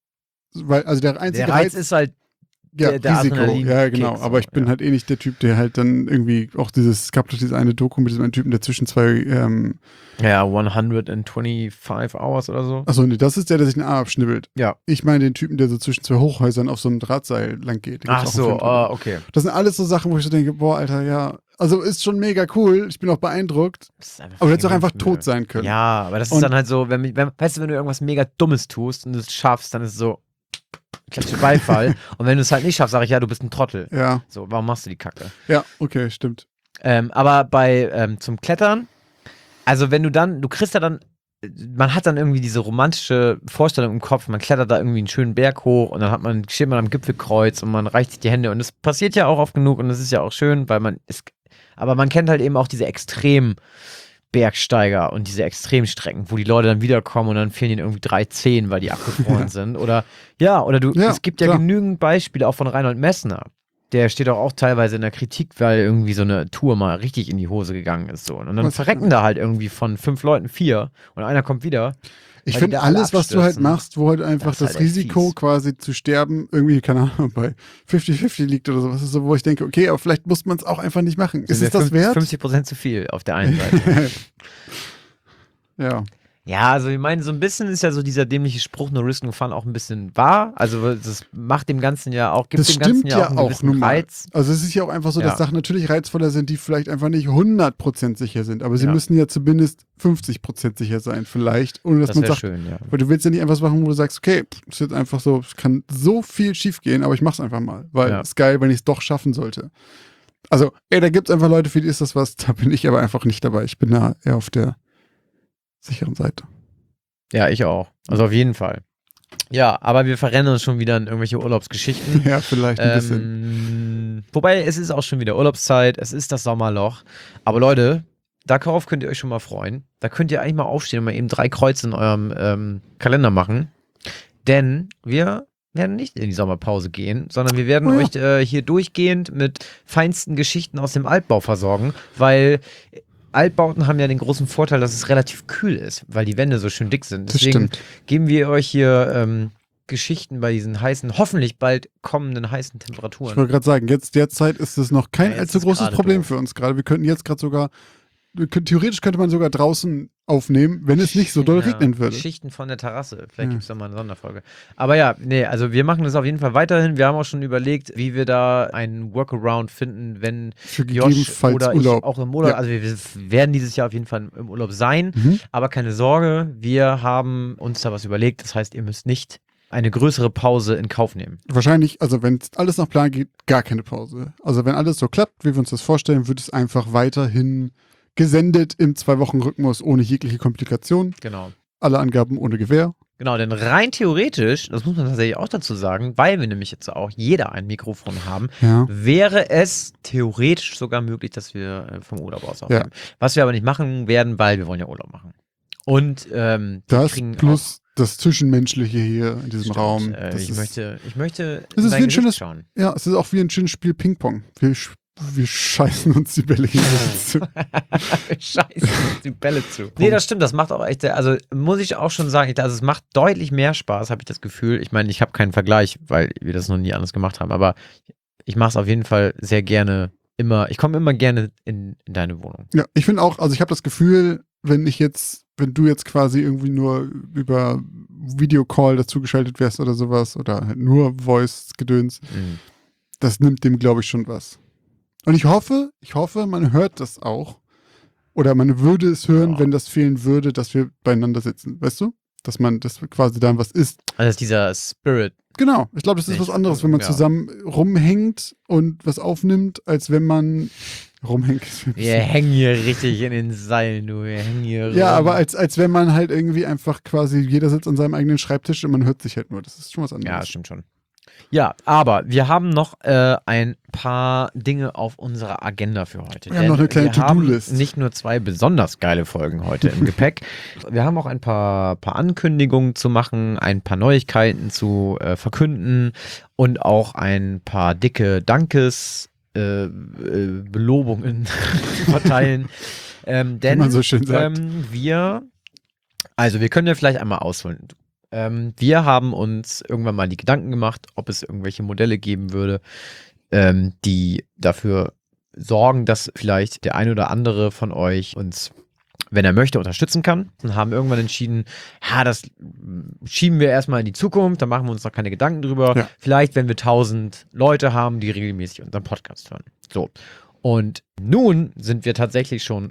weil, also der einzige Der Reiz ist halt ja, der Risiko, Adrenalin ja, genau. Keks, Aber ich bin halt eh nicht der Typ, der halt dann irgendwie auch es gab doch diese eine Doku mit diesem einen Typen, der zwischen zwei, ja, 125 Hours oder so. achso, nee, das ist der sich den Arm abschnibbelt. Ja. Ich meine den Typen, der so zwischen zwei Hochhäusern auf so einem Drahtseil lang geht. Da Ach gibt's auch einen so, Film drüber. okay. Das sind alles so Sachen, wo ich so denke, boah, Alter, ja. Also ist schon mega cool. Ich bin auch beeindruckt. Aber du hättest auch einfach tot sein können. Ja, aber das ist Und- dann halt so, weißt du, wenn du irgendwas mega Dummes tust und es schaffst, dann ist es so, klatsche Beifall. Und wenn du es halt nicht schaffst, sage ich, ja, du bist ein Trottel. Ja, So, warum machst du die Kacke? ja, okay, stimmt. Aber zum Klettern, also wenn du kriegst ja dann, man hat dann irgendwie diese romantische Vorstellung im Kopf, man klettert da irgendwie einen schönen Berg hoch und dann steht man am Gipfelkreuz und man reicht sich die Hände und das passiert ja auch oft genug und das ist ja auch schön, aber man kennt halt eben auch diese Extrem-Bergsteiger und diese Extremstrecken, wo die Leute dann wiederkommen und dann fehlen ihnen irgendwie 3 Zehen, weil die abgefroren sind. Oder es gibt ja klar. genügend Beispiele auch von Reinhold Messner. Der steht auch teilweise in der Kritik, weil irgendwie so eine Tour mal richtig in die Hose gegangen ist. So. Und dann verrecken da halt irgendwie von 5 Leuten 4 und einer kommt wieder. Ich weil die finde da alle alles, was du halt abstürzen. machst, wo halt einfach Das ist das halt echt Risiko fies. quasi zu sterben irgendwie, keine Ahnung, bei 50-50 liegt oder sowas, ist so, wo ich denke, okay, aber vielleicht muss man es auch einfach nicht machen. Ist es das wert? 50% zu viel auf der einen Seite. Ja. Ja, also ich meine, so ein bisschen ist ja so dieser dämliche Spruch, no risk, no fun auch ein bisschen wahr. Also das macht dem Ganzen ja auch, gibt Das dem Ganzen stimmt ja ja auch einen auch gewissen nun mal. Reiz. Also es ist ja auch einfach so, dass Ja. Sachen natürlich reizvoller sind, die vielleicht einfach nicht 100% sicher sind, aber sie Ja. müssen ja zumindest 50% sicher sein vielleicht, ohne dass Das man wäre sagt, schön, ja. weil du willst ja nicht einfach was machen, wo du sagst, okay, ist jetzt einfach so, es kann so viel schief gehen, aber ich mach's einfach mal, weil Ja. es ist geil, wenn ich es doch schaffen sollte. Also, da gibt's einfach Leute, für die ist das was, da bin ich aber einfach nicht dabei. Ich bin da eher auf der sicheren Seite. Ja, ich auch. Also auf jeden Fall. Ja, aber wir verrennen uns schon wieder in irgendwelche Urlaubsgeschichten. Ja, vielleicht ein bisschen. Wobei, es ist auch schon wieder Urlaubszeit, es ist das Sommerloch. Aber Leute, darauf könnt ihr euch schon mal freuen. Da könnt ihr eigentlich mal aufstehen und mal eben 3 Kreuze in eurem Kalender machen. Denn wir werden nicht in die Sommerpause gehen, sondern wir werden euch hier durchgehend mit feinsten Geschichten aus dem Altbau versorgen, weil Altbauten haben ja den großen Vorteil, dass es relativ kühl ist, weil die Wände so schön dick sind. Das Deswegen stimmt. geben wir euch hier Geschichten bei diesen heißen, hoffentlich bald kommenden heißen Ich Temperaturen. wollte gerade sagen, jetzt derzeit ist es noch kein Ja, jetzt allzu ist großes gerade Problem doof. für uns gerade. Wir könnten jetzt gerade sogar, theoretisch könnte man sogar draußen aufnehmen, wenn es nicht so doll Ja, regnen würde. Geschichten von der Terrasse. Vielleicht Ja. gibt es da mal eine Sonderfolge. Aber ja, nee, also wir machen das auf jeden Fall weiterhin. Wir haben auch schon überlegt, wie wir da einen Workaround finden, wenn Für Josh gegebenenfalls oder Urlaub. ich auch im Urlaub, Ja. also wir werden dieses Jahr auf jeden Fall im Urlaub sein, Mhm. aber keine Sorge, wir haben uns da was überlegt. Das heißt, ihr müsst nicht eine größere Pause in Kauf nehmen. Wahrscheinlich, also wenn alles nach Plan geht, gar keine Pause. Also wenn alles so klappt, wie wir uns das vorstellen, wird es einfach weiterhin gesendet im 2-Wochen-Rhythmus ohne jegliche Komplikation. Genau. Alle Angaben ohne Gewähr. Genau, denn rein theoretisch, das muss man tatsächlich auch dazu sagen, weil wir nämlich jetzt auch jeder ein Mikrofon haben, Ja. wäre es theoretisch sogar möglich, dass wir vom Urlaub aus aufnehmen. Was wir aber nicht machen werden, weil wir wollen ja Urlaub machen. Und wir Das kriegen plus das Zwischenmenschliche hier in diesem Stimmt, Raum. Das ich ist, möchte Es ist in wie dein ein Gesicht schönes- schauen. Ja, es ist auch wie ein schönes Spiel Ping-Pong. Wir scheißen uns die Bälle zu. Scheiße, die Bälle zu. Nee, das stimmt, das macht auch echt, also muss ich auch schon sagen, also es macht deutlich mehr Spaß, habe ich das Gefühl. Ich meine, ich habe keinen Vergleich, weil wir das noch nie anders gemacht haben, aber ich mache es auf jeden Fall sehr gerne ich komme immer gerne in deine Wohnung. Ja, ich finde auch, also ich habe das Gefühl, wenn du jetzt quasi irgendwie nur über Videocall dazugeschaltet wärst oder sowas oder halt nur Voice-Gedöns, Mhm. das nimmt dem, glaube ich, schon was. Und ich hoffe, man hört das auch. Oder man würde es hören, Ja. wenn das fehlen würde, dass wir beieinander sitzen. Weißt du? Dass man das quasi dann was ist. Also das ist dieser Spirit. Genau. Ich glaube, das ist Nicht, was anderes, wenn man ja. zusammen rumhängt und was aufnimmt, als wenn man rumhängt. Wir hängen hier richtig in den Seilen, du. Wir hängen hier Ja, rum. aber als wenn man halt irgendwie einfach quasi, jeder sitzt an seinem eigenen Schreibtisch und man hört sich halt nur. Das ist schon was Ja, anderes. stimmt schon. Ja, aber wir haben noch ein paar Dinge auf unserer Agenda für heute. Wir haben noch eine kleine wir haben To-Do-List. nicht nur 2 besonders geile Folgen heute im Gepäck. Wir haben auch ein paar Ankündigungen zu machen, ein paar Neuigkeiten zu verkünden und auch ein paar dicke Belobungen zu verteilen. Denn man so schön sagt. wir können ja vielleicht einmal ausholen. Wir haben uns irgendwann mal die Gedanken gemacht, ob es irgendwelche Modelle geben würde, die dafür sorgen, dass vielleicht der ein oder andere von euch uns, wenn er möchte, unterstützen kann. Und haben irgendwann entschieden, das schieben wir erstmal in die Zukunft, da machen wir uns noch keine Gedanken drüber. Ja. Vielleicht, wenn wir 1000 Leute haben, die regelmäßig unseren Podcast hören. So. Und nun sind wir tatsächlich schon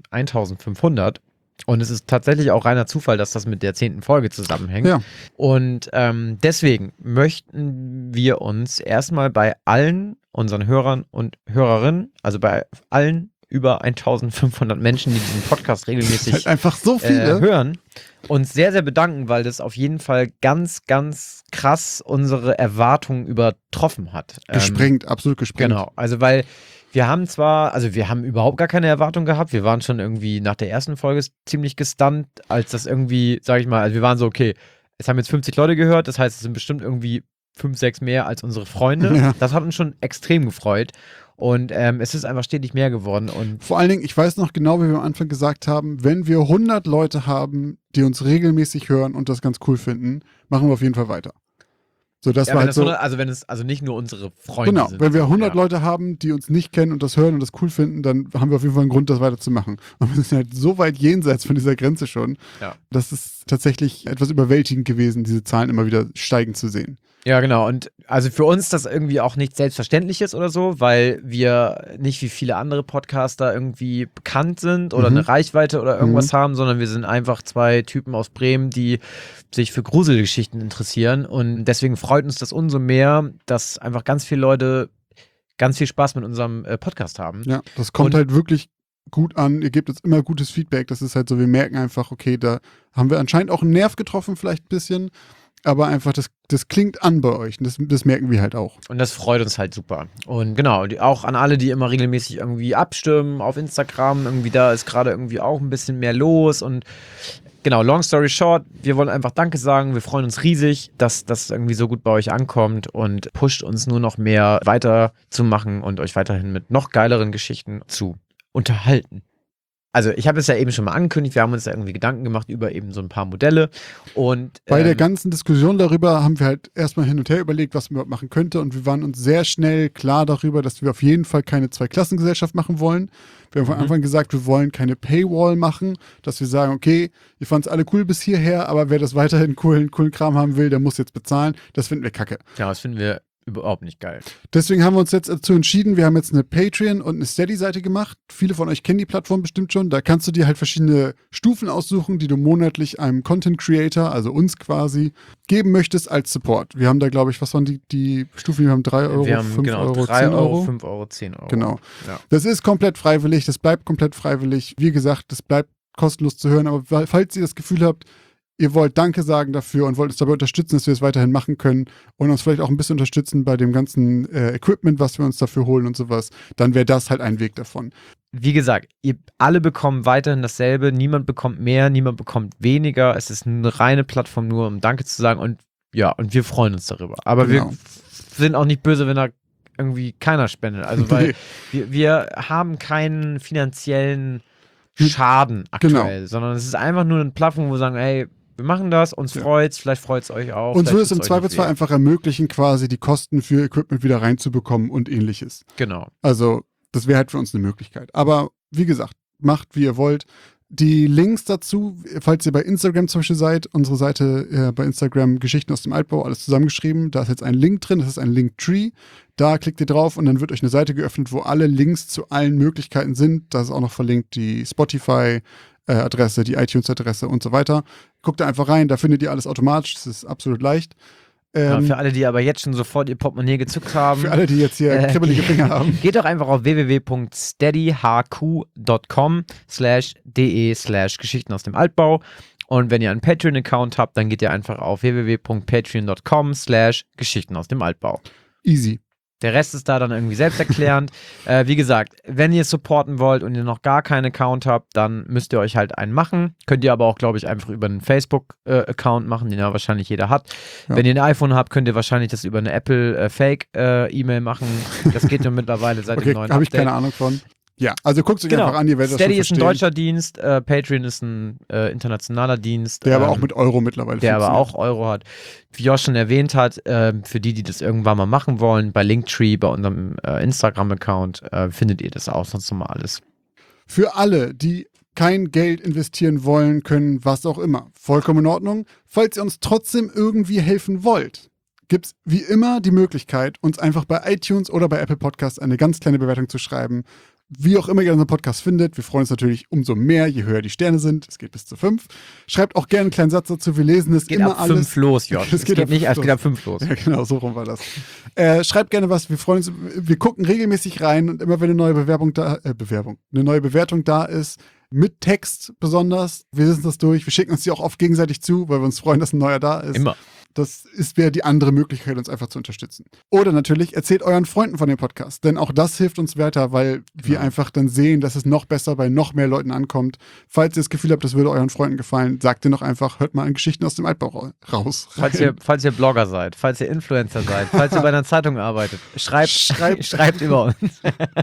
1500. Und es ist tatsächlich auch reiner Zufall, dass das mit der 10. Folge zusammenhängt. Ja. Und deswegen möchten wir uns erstmal bei allen unseren Hörern und Hörerinnen, also bei allen über 1500 Menschen, die diesen Podcast regelmäßig halt einfach so viele hören, uns sehr, sehr bedanken, weil das auf jeden Fall ganz, ganz krass unsere Erwartungen übertroffen hat. Gesprengt, absolut gesprengt. Genau, also weil wir haben überhaupt gar keine Erwartung gehabt. Wir waren schon irgendwie nach der ersten Folge ziemlich gestunt, als das irgendwie, sag ich mal, also wir waren so, okay, es haben jetzt 50 Leute gehört, das heißt, es sind bestimmt irgendwie 5, 6 mehr als unsere Freunde. Ja. Das hat uns schon extrem gefreut. Und es ist einfach stetig mehr geworden. Und vor allen Dingen, ich weiß noch genau, wie wir am Anfang gesagt haben, wenn wir 100 Leute haben, die uns regelmäßig hören und das ganz cool finden, machen wir auf jeden Fall weiter. So, das war halt so, wenn es nicht nur unsere Freunde sind. Genau, wenn wir 100 Leute haben, die uns nicht kennen und das hören und das cool finden, dann haben wir auf jeden Fall einen Grund, das weiterzumachen. Und wir sind halt so weit jenseits von dieser Grenze schon, dass es tatsächlich etwas überwältigend gewesen, diese Zahlen immer wieder steigen zu sehen. Ja, genau. Und also für uns das irgendwie auch nichts Selbstverständliches oder so, weil wir nicht wie viele andere Podcaster irgendwie bekannt sind oder eine Reichweite oder irgendwas haben, sondern wir sind einfach 2 Typen aus Bremen, die sich für Gruselgeschichten interessieren. Und deswegen freut uns das umso mehr, dass einfach ganz viele Leute ganz viel Spaß mit unserem Podcast haben. Ja, das kommt halt wirklich gut an. Ihr gebt uns immer gutes Feedback. Das ist halt so, wir merken einfach, okay, da haben wir anscheinend auch einen Nerv getroffen, vielleicht ein bisschen. Aber einfach, das klingt an bei euch. Und das merken wir halt auch. Und das freut uns halt super. Und genau, auch an alle, die immer regelmäßig irgendwie abstimmen auf Instagram. Irgendwie da ist gerade irgendwie auch ein bisschen mehr los. Und genau, long story short, wir wollen einfach Danke sagen. Wir freuen uns riesig, dass das irgendwie so gut bei euch ankommt und pusht uns nur noch mehr weiterzumachen und euch weiterhin mit noch geileren Geschichten zu unterhalten. Also ich habe es ja eben schon mal angekündigt, wir haben uns da irgendwie Gedanken gemacht über eben so ein paar Modelle und bei der ganzen Diskussion darüber haben wir halt erstmal hin und her überlegt, was man überhaupt machen könnte und wir waren uns sehr schnell klar darüber, dass wir auf jeden Fall keine Zweiklassengesellschaft machen wollen. Wir haben von Anfang gesagt, wir wollen keine Paywall machen, dass wir sagen, okay, ihr fandet es alle cool bis hierher, aber wer das weiterhin coolen Kram haben will, der muss jetzt bezahlen. Das finden wir kacke. Ja, das finden wir überhaupt nicht geil. Deswegen haben wir uns jetzt dazu entschieden, wir haben jetzt eine Patreon und eine Steady-Seite gemacht. Viele von euch kennen die Plattform bestimmt schon. Da kannst du dir halt verschiedene Stufen aussuchen, die du monatlich einem Content-Creator, also uns quasi, geben möchtest als Support. Wir haben da, glaube ich, was waren die Stufen? Wir haben 3 Euro, wir haben, 5 genau, Euro, 3 10 Euro. 5 Euro, 10 Euro. Genau. Ja. Das ist komplett freiwillig, das bleibt komplett freiwillig. Wie gesagt, das bleibt kostenlos zu hören. Aber falls ihr das Gefühl habt, ihr wollt Danke sagen dafür und wollt uns dabei unterstützen, dass wir es weiterhin machen können und uns vielleicht auch ein bisschen unterstützen bei dem ganzen Equipment, was wir uns dafür holen und sowas, dann wäre das halt ein Weg davon. Wie gesagt, ihr alle bekommen weiterhin dasselbe, niemand bekommt mehr, niemand bekommt weniger, es ist eine reine Plattform nur, um Danke zu sagen und ja, und wir freuen uns darüber. Aber wir sind auch nicht böse, wenn da irgendwie keiner spendet, also weil wir haben keinen finanziellen Schaden aktuell, sondern es ist einfach nur eine Plattform, wo wir sagen, hey, wir machen das, uns freut's, vielleicht freut's euch auch. Uns würde es im Zweifelsfall einfach ermöglichen, quasi die Kosten für Equipment wieder reinzubekommen und ähnliches. Genau. Also, das wäre halt für uns eine Möglichkeit. Aber wie gesagt, macht, wie ihr wollt. Die Links dazu, falls ihr bei Instagram zum Beispiel seid, unsere Seite bei Instagram Geschichten aus dem Altbau, alles zusammengeschrieben. Da ist jetzt ein Link drin, das ist ein Linktree. Da klickt ihr drauf und dann wird euch eine Seite geöffnet, wo alle Links zu allen Möglichkeiten sind. Da ist auch noch verlinkt die Spotify-Adresse, die iTunes-Adresse und so weiter. Guckt da einfach rein, da findet ihr alles automatisch. Das ist absolut leicht. Für alle, die aber jetzt schon sofort ihr Portemonnaie gezückt haben. Für alle, die jetzt hier kribbelige Finger haben. Geht doch einfach auf www.steadyhq.com/de/Geschichten aus dem Altbau. Und wenn ihr einen Patreon-Account habt, dann geht ihr einfach auf www.patreon.com/Geschichten aus dem Altbau. Easy. Der Rest ist da dann irgendwie selbsterklärend. Wie gesagt, wenn ihr supporten wollt und ihr noch gar keinen Account habt, dann müsst ihr euch halt einen machen. Könnt ihr aber auch, glaube ich, einfach über einen Facebook-Account machen, den ja wahrscheinlich jeder hat. Ja. Wenn ihr ein iPhone habt, könnt ihr wahrscheinlich das über eine Apple Fake-E-Mail machen. Das geht ja mittlerweile seit dem neuen Update. Habe ich keine Ahnung von. Ja, also guckt es euch einfach an, ihr werdet Steady das schon ist ein verstehen. deutscher Dienst, Patreon ist ein internationaler Dienst. Der aber auch mit Euro mittlerweile Der aber funktioniert. auch Euro hat. Wie Josh schon erwähnt hat, für die das irgendwann mal machen wollen, bei Linktree, bei unserem Instagram-Account, findet ihr das auch sonst nochmal alles. Für alle, die kein Geld investieren wollen, können, was auch immer. Vollkommen in Ordnung. Falls ihr uns trotzdem irgendwie helfen wollt, gibt es wie immer die Möglichkeit, uns einfach bei iTunes oder bei Apple Podcasts eine ganz kleine Bewertung zu schreiben. Wie auch immer ihr unseren Podcast findet. Wir freuen uns natürlich umso mehr, je höher die Sterne sind. Es geht bis zu 5. Schreibt auch gerne einen kleinen Satz dazu. Wir lesen es Geht immer ab alles. 5 los, Josh. Es geht nicht, es geht ab 5 los. Ja, genau, so rum war das. Schreibt gerne was. Wir freuen uns. Wir gucken regelmäßig rein und immer wenn eine neue eine neue Bewertung da ist, mit Text besonders, wir lesen das durch. Wir schicken uns die auch oft gegenseitig zu, weil wir uns freuen, dass ein neuer da ist. Immer. Das wäre die andere Möglichkeit, uns einfach zu unterstützen. Oder natürlich erzählt euren Freunden von dem Podcast, denn auch das hilft uns weiter, weil wir einfach dann sehen, dass es noch besser bei noch mehr Leuten ankommt. Falls ihr das Gefühl habt, das würde euren Freunden gefallen, sagt ihr noch einfach, hört mal in Geschichten aus dem Altbau raus. Falls ihr Blogger seid, falls ihr Influencer seid, falls ihr bei einer Zeitung arbeitet, schreibt über uns.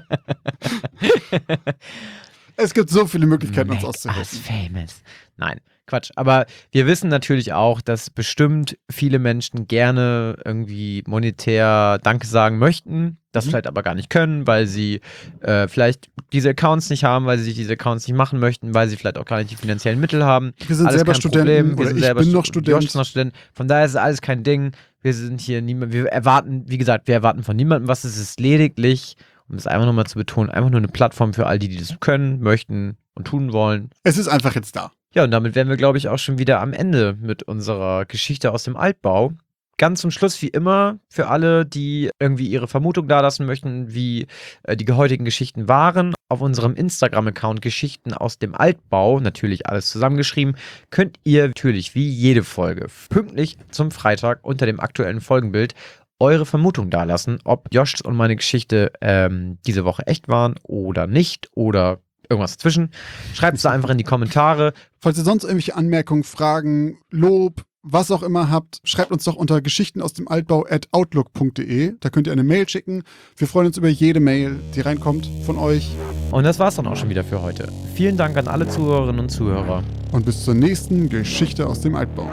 Es gibt so viele Möglichkeiten, uns Make auszuhelfen. us famous. Nein, Quatsch. Aber wir wissen natürlich auch, dass bestimmt viele Menschen gerne irgendwie monetär Danke sagen möchten, das vielleicht aber gar nicht können, weil sie vielleicht diese Accounts nicht haben, weil sie sich diese Accounts nicht machen möchten, weil sie vielleicht auch gar nicht die finanziellen Mittel haben. Wir sind Alles selber kein Studenten Problem. Wir oder sind ich selber bin noch Josh ist Student. noch Student. Von daher ist es alles kein Ding. Wir sind hier niemand, wir erwarten, wie gesagt, wir erwarten von niemandem was. Es ist lediglich, um es einfach nochmal zu betonen, einfach nur eine Plattform für all die, die das können, möchten und tun wollen. Es ist einfach jetzt da. Ja, und damit wären wir, glaube ich, auch schon wieder am Ende mit unserer Geschichte aus dem Altbau. Ganz zum Schluss, wie immer, für alle, die irgendwie ihre Vermutung dalassen möchten, wie die heutigen Geschichten waren, auf unserem Instagram-Account Geschichten aus dem Altbau, natürlich alles zusammengeschrieben, könnt ihr natürlich wie jede Folge pünktlich zum Freitag unter dem aktuellen Folgenbild eure Vermutung dalassen, ob Josh und meine Geschichte diese Woche echt waren oder nicht oder irgendwas dazwischen. Schreibt es da einfach in die Kommentare. Falls ihr sonst irgendwelche Anmerkungen, Fragen, Lob, was auch immer habt, schreibt uns doch unter geschichtenausdemaltbau@outlook.de. Da könnt ihr eine Mail schicken. Wir freuen uns über jede Mail, die reinkommt von euch. Und das war's dann auch schon wieder für heute. Vielen Dank an alle Zuhörerinnen und Zuhörer. Und bis zur nächsten Geschichte aus dem Altbau.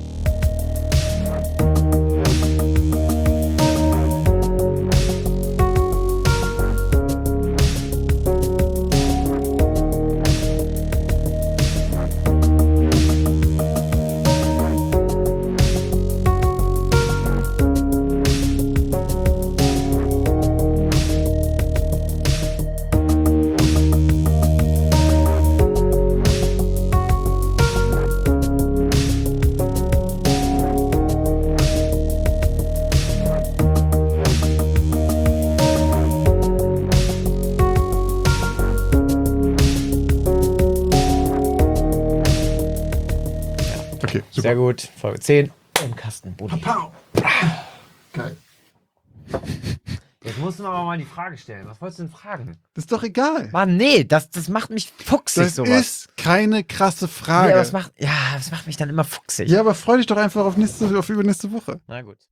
Okay, super. Sehr gut. Folge 10 im Kasten. Pow. Geil. Jetzt musst du aber mal die Frage stellen. Was wolltest du denn fragen? Das ist doch egal. Mann, nee, das macht mich fuchsig, Das sowas. ist keine krasse Nee, Frage. aber das macht mich dann immer fuchsig. Ja, aber freu dich doch einfach auf übernächste Woche. Na gut.